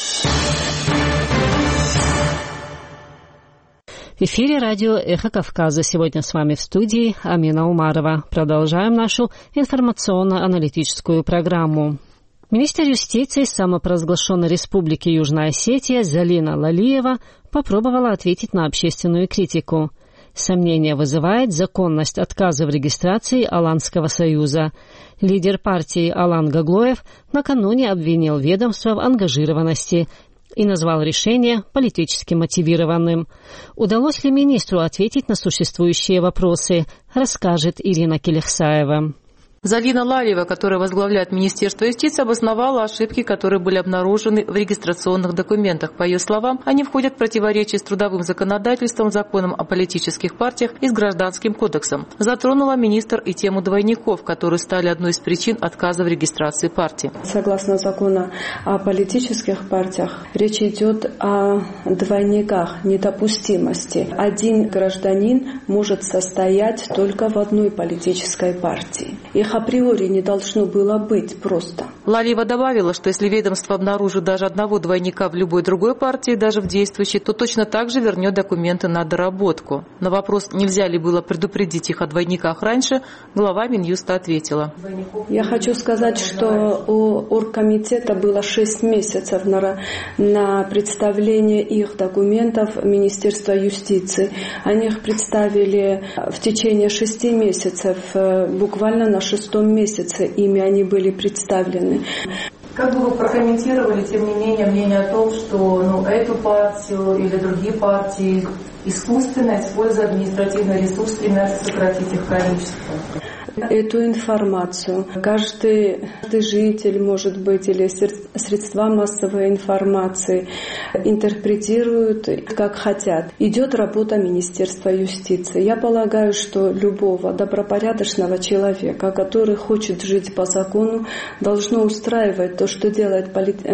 В эфире радио «Эхо Кавказа». Сегодня с вами в студии Амина Умарова. Продолжаем нашу информационно-аналитическую программу. Министр юстиции самопровозглашенной Республики Южная Осетия Залина Лалиева попробовала ответить на общественную критику. Сомнения вызывает законность отказа в регистрации Аланского союза. Лидер партии Алан Гаглоев накануне обвинил ведомство в ангажированности и назвал решение политически мотивированным. Удалось ли министру ответить на существующие вопросы, расскажет Ирина Келехсаева. Залина Лалиева, которая возглавляет Министерство юстиции, обосновала ошибки, которые были обнаружены в регистрационных документах. По ее словам, они входят в противоречие с трудовым законодательством, законом о политических партиях и с Гражданским кодексом. Затронула министр и тему двойников, которые стали одной из причин отказа в регистрации партии. Согласно закону о политических партиях, речь идет о двойниках, недопустимости. Один гражданин может состоять только в одной политической партии. Их априори не должно было быть просто. Лалиева добавила, что если ведомство обнаружит даже одного двойника в любой другой партии, даже в действующей, то точно так же вернет документы на доработку. На вопрос, нельзя ли было предупредить их о двойниках раньше, глава Минюста ответила. Я хочу сказать, что у оргкомитета было 6 месяцев на представление их документов Министерства юстиции. Они их представили в течение 6 месяцев, буквально на 6-м месяце ими они были представлены. Как бы вы прокомментировали, тем не менее, мнение о том, что эту партию или другие партии искусственно, используя административный ресурс, стремятся сократить их количество? Эту информацию каждый житель, может быть, или средства массовой информации интерпретируют как хотят. Идет работа Министерства юстиции. Я полагаю, что любого добропорядочного человека, который хочет жить по закону, должно устраивать то, что делает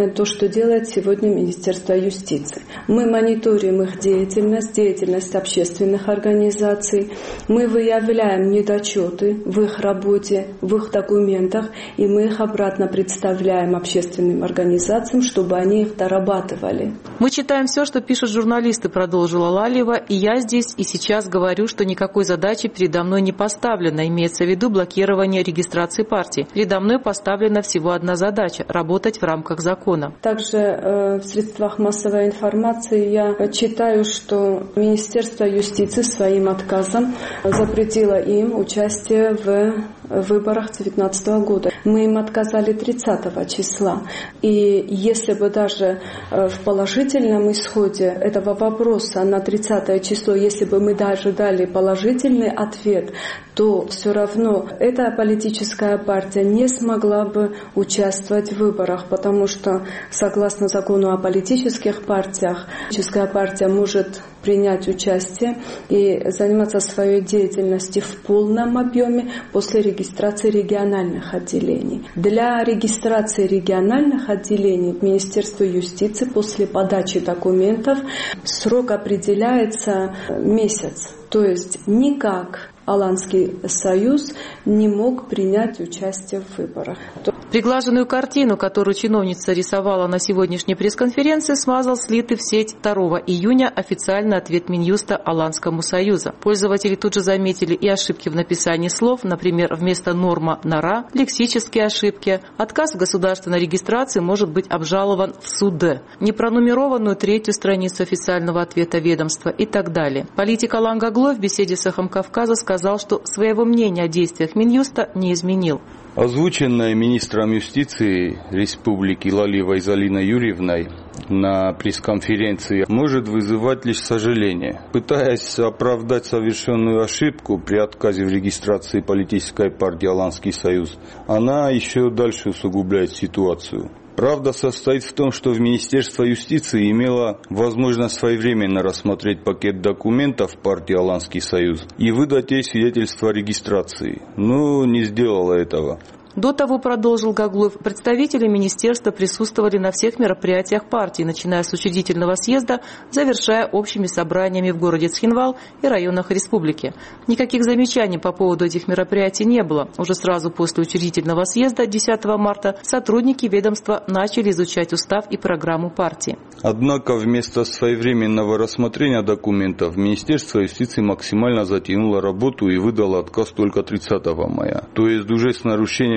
сегодня Министерство юстиции. Мы мониторим их деятельность общественных организаций. Мы выявляем недочеты в их работе, в их документах, и мы их обратно представляем общественным организациям, чтобы они их дорабатывали. Мы читаем все, что пишут журналисты, продолжила Лалиева, и я здесь и сейчас говорю, что никакой задачи передо мной не поставлено, имеется в виду блокирование регистрации партии. Передо мной поставлена всего одна задача – работать в рамках закона. Также в средствах массовой информации я читаю, что Министерство юстиции своим отказом запретило им участие в выборах 2019 года. Мы им отказали 30 числа. И если бы даже в положительном исходе этого вопроса на 30 число, если бы мы даже дали положительный ответ, то все равно эта политическая партия не смогла бы участвовать в выборах, потому что, согласно закону о политических партиях, политическая партия может принять участие и заниматься своей деятельностью в полном объеме после регистрации региональных отделений. Для регистрации региональных отделений в Министерстве юстиции после подачи документов срок определяется месяц. То есть никак Аланский союз не мог принять участие в выборах. Приглаженную картину, которую чиновница рисовала на сегодняшней пресс-конференции, смазал слитый в сеть 2 июня официальный ответ Минюста Аланскому союзу. Пользователи тут же заметили и ошибки в написании слов, например, вместо норма «нора», лексические ошибки. Отказ в государственной регистрации может быть обжалован в суде. Непронумерованную 3-ю страницу официального ответа ведомства и так далее. Политик Алан Гаглоев в беседе с «Эхом Кавказа» сказал, что своего мнения о действиях Минюста не изменил. Озвученное министром юстиции Республики Лалиевой Залиной Юрьевной на пресс-конференции может вызывать лишь сожаление. Пытаясь оправдать совершенную ошибку при отказе в регистрации политической партии «Аланский союз», она еще дальше усугубляет ситуацию. Правда состоит в том, что в Министерство юстиции имело возможность своевременно рассмотреть пакет документов партии «Аланский союз» и выдать ей свидетельство о регистрации, но не сделала этого. До того, продолжил Гаглоев, представители министерства присутствовали на всех мероприятиях партии, начиная с учредительного съезда, завершая общими собраниями в городе Цхинвал и районах республики. Никаких замечаний по поводу этих мероприятий не было. Уже сразу после учредительного съезда 10 марта сотрудники ведомства начали изучать устав и программу партии. Однако вместо своевременного рассмотрения документов Министерство юстиции максимально затянуло работу и выдало отказ только 30 мая, то есть уже с нарушением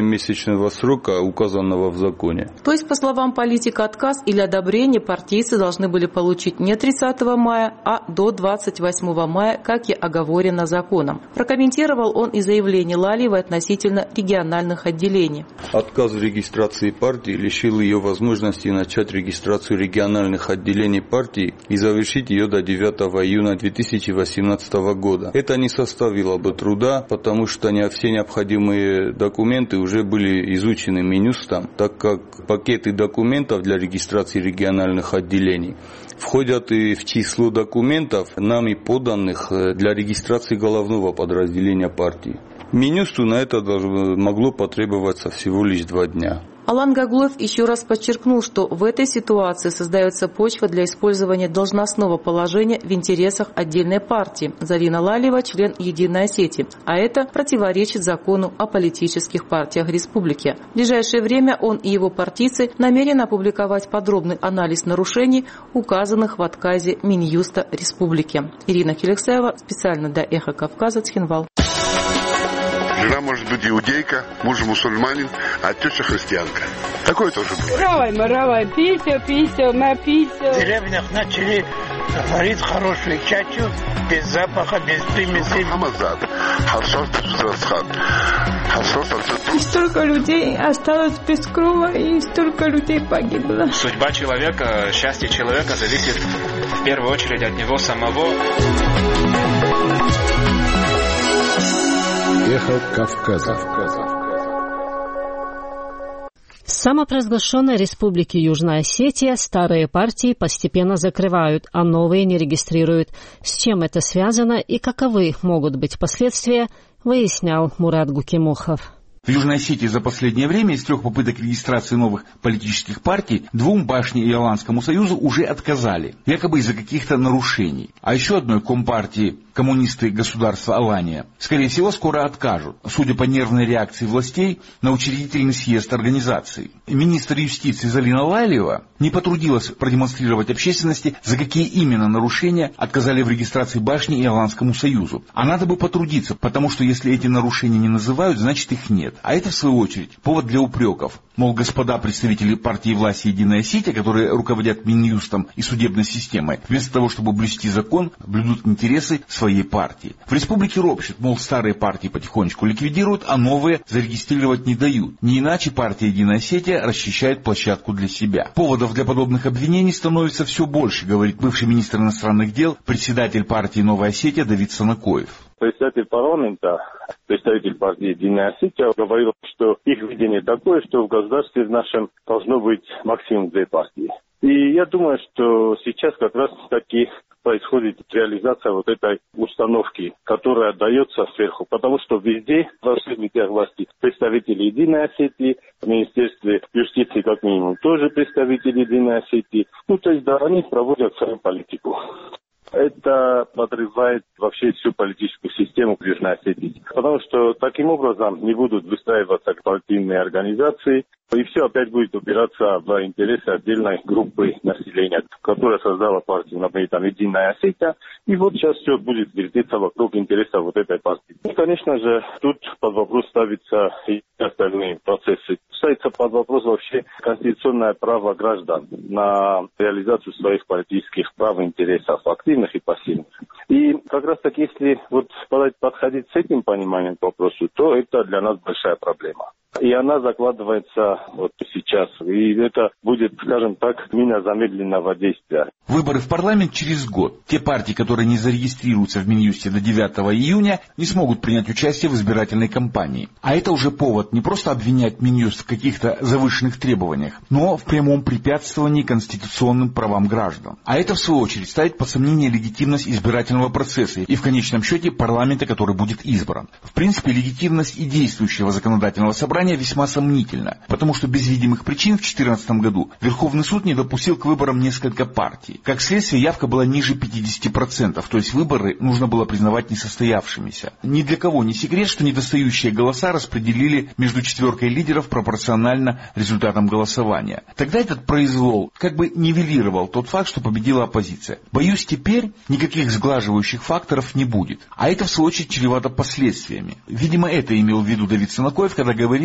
семимесячного срока, указанного в законе. То есть, по словам политика, отказ или одобрение партийцы должны были получить не 30 мая, а до 28 мая, как и оговорено законом. Прокомментировал он и заявление Лалиевой относительно региональных отделений. Отказ в регистрации партии лишил ее возможности начать регистрацию региональных отделений партии и завершить ее до 9 июня 2018 года. Это не составило бы труда, потому что не все необходимые документы уже были изучены Минюстом, так как пакеты документов для регистрации региональных отделений входят и в число документов, нами поданных для регистрации головного подразделения партии. Минюсту на это могло потребоваться всего лишь 2 дня. Алан Гаглоев еще раз подчеркнул, что в этой ситуации создается почва для использования должностного положения в интересах отдельной партии. Зарина Лалиева – член Единой Осетии, а это противоречит закону о политических партиях республики. В ближайшее время он и его партийцы намерены опубликовать подробный анализ нарушений, указанных в отказе Минюста республики. Ирина Келексаева, специально для «Эхо Кавказа», Цхинвал. Жена может быть иудейка, муж мусульманин, а теща христианка. Такое тоже бывает. Равай, пися, напися. В деревнях начали варить хорошую чачу, без запаха, без примесей. И столько людей осталось без крова, и столько людей погибло. Судьба человека, счастье человека зависит в первую очередь от него самого. Эхо Кавказа. В самопровозглашенной республике Южная Осетия старые партии постепенно закрывают, а новые не регистрируют. С чем это связано и каковы могут быть последствия, выяснял Мурат Гукимухов. В Южной Осетии за последнее время из 3 попыток регистрации новых политических партий 2 Башне и Аланскому Союзу уже отказали, якобы из-за каких-то нарушений. А еще одной компартии коммунисты государства Алания, скорее всего, скоро откажут, судя по нервной реакции властей на учредительный съезд организации. Министр юстиции Залина Лалиева не потрудилась продемонстрировать общественности, за какие именно нарушения отказали в регистрации Башни и Аланскому Союзу. А надо бы потрудиться, потому что если эти нарушения не называют, значит их нет. А это, в свою очередь, повод для упреков. Мол, господа представители партии власти «Единая Осетия», которые руководят Минюстом и судебной системой, вместо того, чтобы блюсти закон, блюдут интересы своей партии. В республике ропщут, мол, старые партии потихонечку ликвидируют, а новые зарегистрировать не дают. Не иначе партия «Единая Осетия» расчищает площадку для себя. Поводов для подобных обвинений становится все больше, говорит бывший министр иностранных дел, председатель партии «Новая Осетия» Давид Санакоев. Представитель парламента, представитель партии «Единая Осетия» говорил, что их видение такое, что в государстве нашем должно быть максимум 2 партии. И я думаю, что сейчас как раз таки происходит реализация вот этой установки, которая отдается сверху. Потому что везде, во всех ветвях власти, представители «Единой Осетии», в Министерстве юстиции как минимум тоже представители «Единой Осетии». То есть, да, они проводят свою политику. Это подрывает вообще всю политическую систему в Южной Осетии. Потому что таким образом не будут выстраиваться партийные организации, и все опять будет упираться в интересы отдельной группы населения, которая создала партию, например, там «Единая Осетия», и вот сейчас все будет вертеться вокруг интересов вот этой партии. И, конечно же, тут под вопрос ставятся и остальные процессы. Ставится под вопрос вообще конституционное право граждан на реализацию своих политических прав и интересов, активных и пассивных. И как раз таки, если вот подходить с этим пониманием к вопросу, то это для нас большая проблема. И она закладывается вот сейчас. И это будет, скажем так, мина замедленного действия. Выборы в парламент через год. Те партии, которые не зарегистрируются в Минюсте до 9 июня, не смогут принять участие в избирательной кампании. А это уже повод не просто обвинять Минюст в каких-то завышенных требованиях, но в прямом препятствовании конституционным правам граждан. А это, в свою очередь, ставит под сомнение легитимность избирательного процесса и, в конечном счете, парламента, который будет избран. В принципе, легитимность и действующего законодательного собрания весьма сомнительна, потому что без видимых причин в 2014 году Верховный суд не допустил к выборам несколько партий. Как следствие, явка была ниже 50%, то есть выборы нужно было признавать несостоявшимися. Ни для кого не секрет, что недостающие голоса распределили между 4 лидеров пропорционально результатам голосования. Тогда этот произвол как бы нивелировал тот факт, что победила оппозиция. Боюсь, теперь никаких сглаживающих факторов не будет. А это, в свою очередь, чревато последствиями. Видимо, это имел в виду Давид Санакоев, когда говорил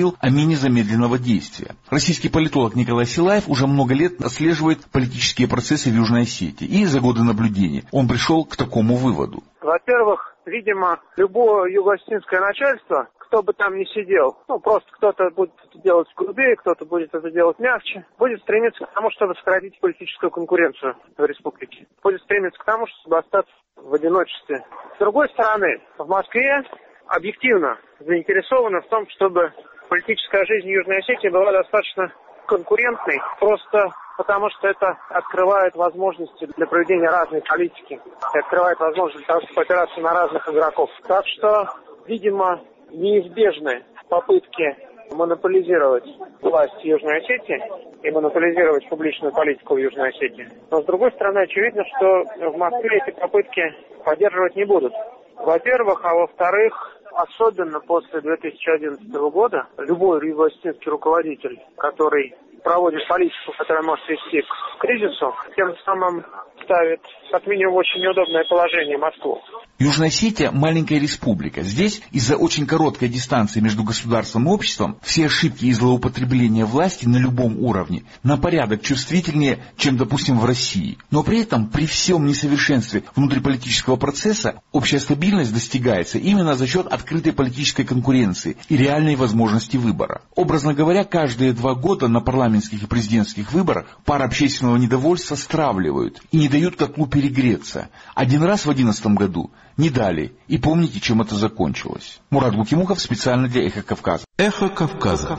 заявил о мине замедленного действия. Российский политолог Николай Силаев уже много лет отслеживает политические процессы в Южной Осетии. И за годы наблюдения он пришел к такому выводу. Во-первых, видимо, любое юго-осетинское начальство, кто бы там ни сидел, просто кто-то будет это делать грубее, кто-то будет это делать мягче, будет стремиться к тому, чтобы сократить политическую конкуренцию в республике. Будет стремиться к тому, чтобы остаться в одиночестве. С другой стороны, в Москве объективно заинтересованы в том, чтобы политическая жизнь Южной Осетии была достаточно конкурентной, просто потому что это открывает возможности для проведения разной политики, и открывает возможности для того, чтобы опираться на разных игроков. Так что, видимо, неизбежны попытки монополизировать власть Южной Осетии и монополизировать публичную политику в Южной Осетии. Но, с другой стороны, очевидно, что в Москве эти попытки поддерживать не будут. Во-первых, а во-вторых, особенно после 2011 года, любой юго-осетинский руководитель, который проводит политику, которая может вести к кризису, тем самым ставит как минимум в очень неудобное положение Москву. Южная Осетия – маленькая республика. Здесь из-за очень короткой дистанции между государством и обществом все ошибки и злоупотребления власти на любом уровне на порядок чувствительнее, чем, допустим, в России. Но при этом, при всем несовершенстве внутриполитического процесса, общая стабильность достигается именно за счет открытой политической конкуренции и реальной возможности выбора. Образно говоря, каждые 2 года на парламентских и президентских выборах пар общественного недовольства стравливают и не дают котлу перегреться. Один раз в 2011 году не дали. И помните, чем это закончилось. Мурат Гукимухов специально для «Эхо Кавказа». «Эхо Кавказа».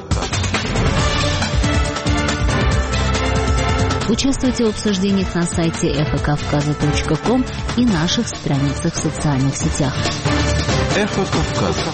Участвуйте в обсуждениях на сайте эхокавказа.ком и наших страницах в социальных сетях. «Эхо Кавказа».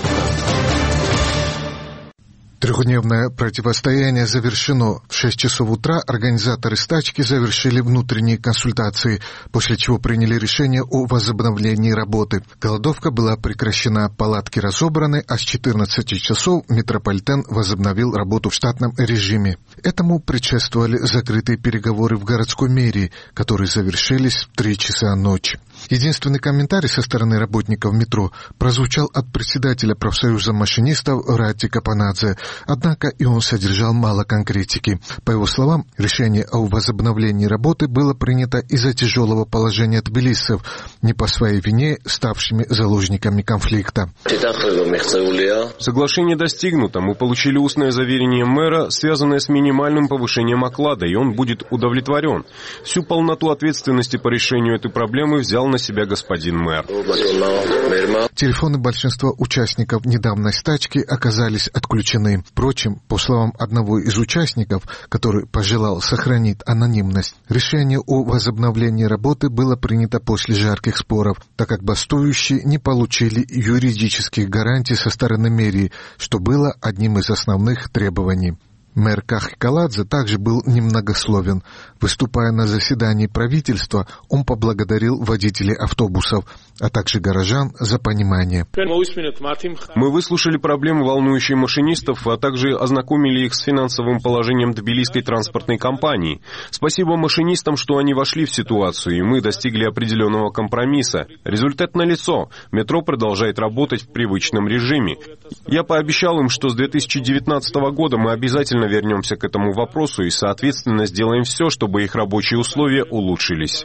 Трехдневное противостояние завершено. В 6 часов утра организаторы стачки завершили внутренние консультации, после чего приняли решение о возобновлении работы. Голодовка была прекращена, палатки разобраны, а с 14 часов метрополитен возобновил работу в штатном режиме. Этому предшествовали закрытые переговоры в городской мэрии, которые завершились в 3 часа ночи. Единственный комментарий со стороны работников метро прозвучал от председателя профсоюза машинистов Рати Капанадзе, однако и он содержал мало конкретики. По его словам, решение о возобновлении работы было принято из-за тяжелого положения тбилисцев, не по своей вине ставшими заложниками конфликта. Соглашение достигнуто. Мы получили устное заверение мэра, связанное с минимальным повышением оклада, и он будет удовлетворен. Всю полноту ответственности по решению этой проблемы взял на себя господин мэр. Телефоны большинства участников недавней стачки оказались отключены. Впрочем, по словам одного из участников, который пожелал сохранить анонимность, решение о возобновлении работы было принято после жарких споров, так как бастующие не получили юридических гарантий со стороны мэрии, что было одним из основных требований. Мэр Кахикаладзе также был немногословен. Выступая на заседании правительства, он поблагодарил водителей автобусов, а также горожан за понимание. Мы выслушали проблемы, волнующие машинистов, а также ознакомили их с финансовым положением тбилисской транспортной компании. Спасибо машинистам, что они вошли в ситуацию, и мы достигли определенного компромисса. Результат налицо. Метро продолжает работать в привычном режиме. Я пообещал им, что с 2019 года мы обязательно вернемся к этому вопросу и, соответственно, сделаем все, чтобы их рабочие условия улучшились.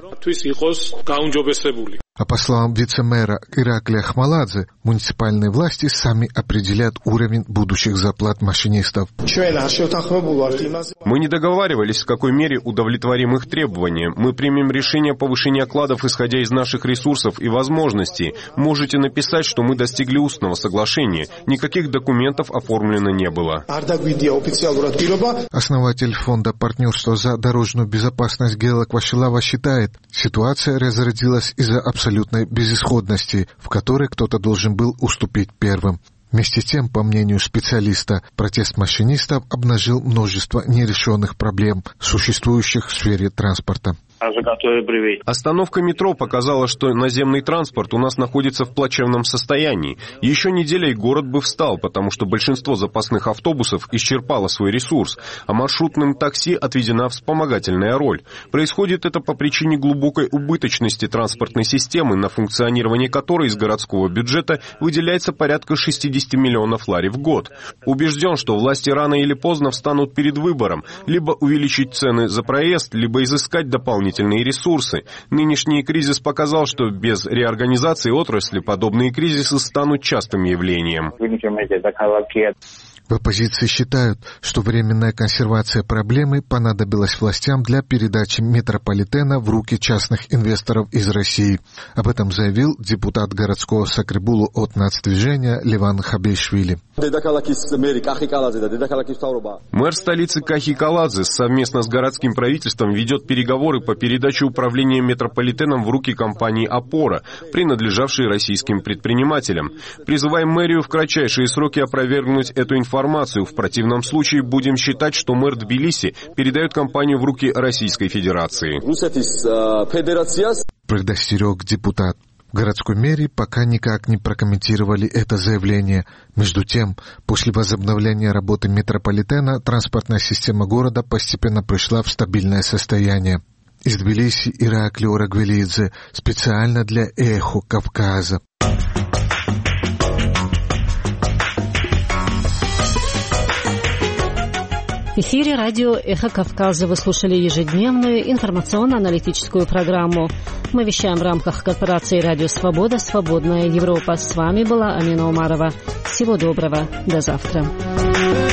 А по словам вице-мэра Ираклия Хмаладзе, муниципальные власти сами определят уровень будущих зарплат машинистов. Мы не договаривались, в какой мере удовлетворим их требования. Мы примем решение о повышении окладов, исходя из наших ресурсов и возможностей. Можете написать, что мы достигли устного соглашения. Никаких документов оформлено не было. Основатель фонда партнерства за дорожную безопасность Гела Квашилава считает, ситуация разродилась из-за абсолютной безысходности, в которой кто-то должен был уступить первым. Вместе с тем, по мнению специалиста, протест машинистов обнажил множество нерешенных проблем, существующих в сфере транспорта. Остановка метро показала, что наземный транспорт у нас находится в плачевном состоянии. Еще неделя и город бы встал, потому что большинство запасных автобусов исчерпало свой ресурс, а маршрутным такси отведена вспомогательная роль. Происходит это по причине глубокой убыточности транспортной системы, на функционирование которой из городского бюджета выделяется порядка 60 миллионов лари в год. Убежден, что власти рано или поздно встанут перед выбором: либо увеличить цены за проезд, либо изыскать дополнительные ресурсы. Нынешний кризис показал, что без реорганизации отрасли подобные кризисы станут частым явлением. В оппозиции считают, что временная консервация проблемы понадобилась властям для передачи метрополитена в руки частных инвесторов из России. Об этом заявил депутат городского Сакребулу от нацдвижения Леван Хабешвили. Мэр столицы Кахи Каладзе совместно с городским правительством ведет переговоры по передаче управления метрополитеном в руки компании «Опора», принадлежавшей российским предпринимателям. Призываем мэрию в кратчайшие сроки опровергнуть эту информацию. В противном случае будем считать, что мэр Тбилиси передает компанию в руки Российской Федерации. Предостерег депутат. В городской мэрии пока никак не прокомментировали это заявление. Между тем, после возобновления работы метрополитена транспортная система города постепенно пришла в стабильное состояние. Из Тбилиси Ираклий Орагвелидзе специально для «Эхо Кавказа». В эфире радио «Эхо Кавказа» вы слушали ежедневную информационно-аналитическую программу. Мы вещаем в рамках корпорации «Радио Свобода. Свободная Европа». С вами была Амина Умарова. Всего доброго. До завтра.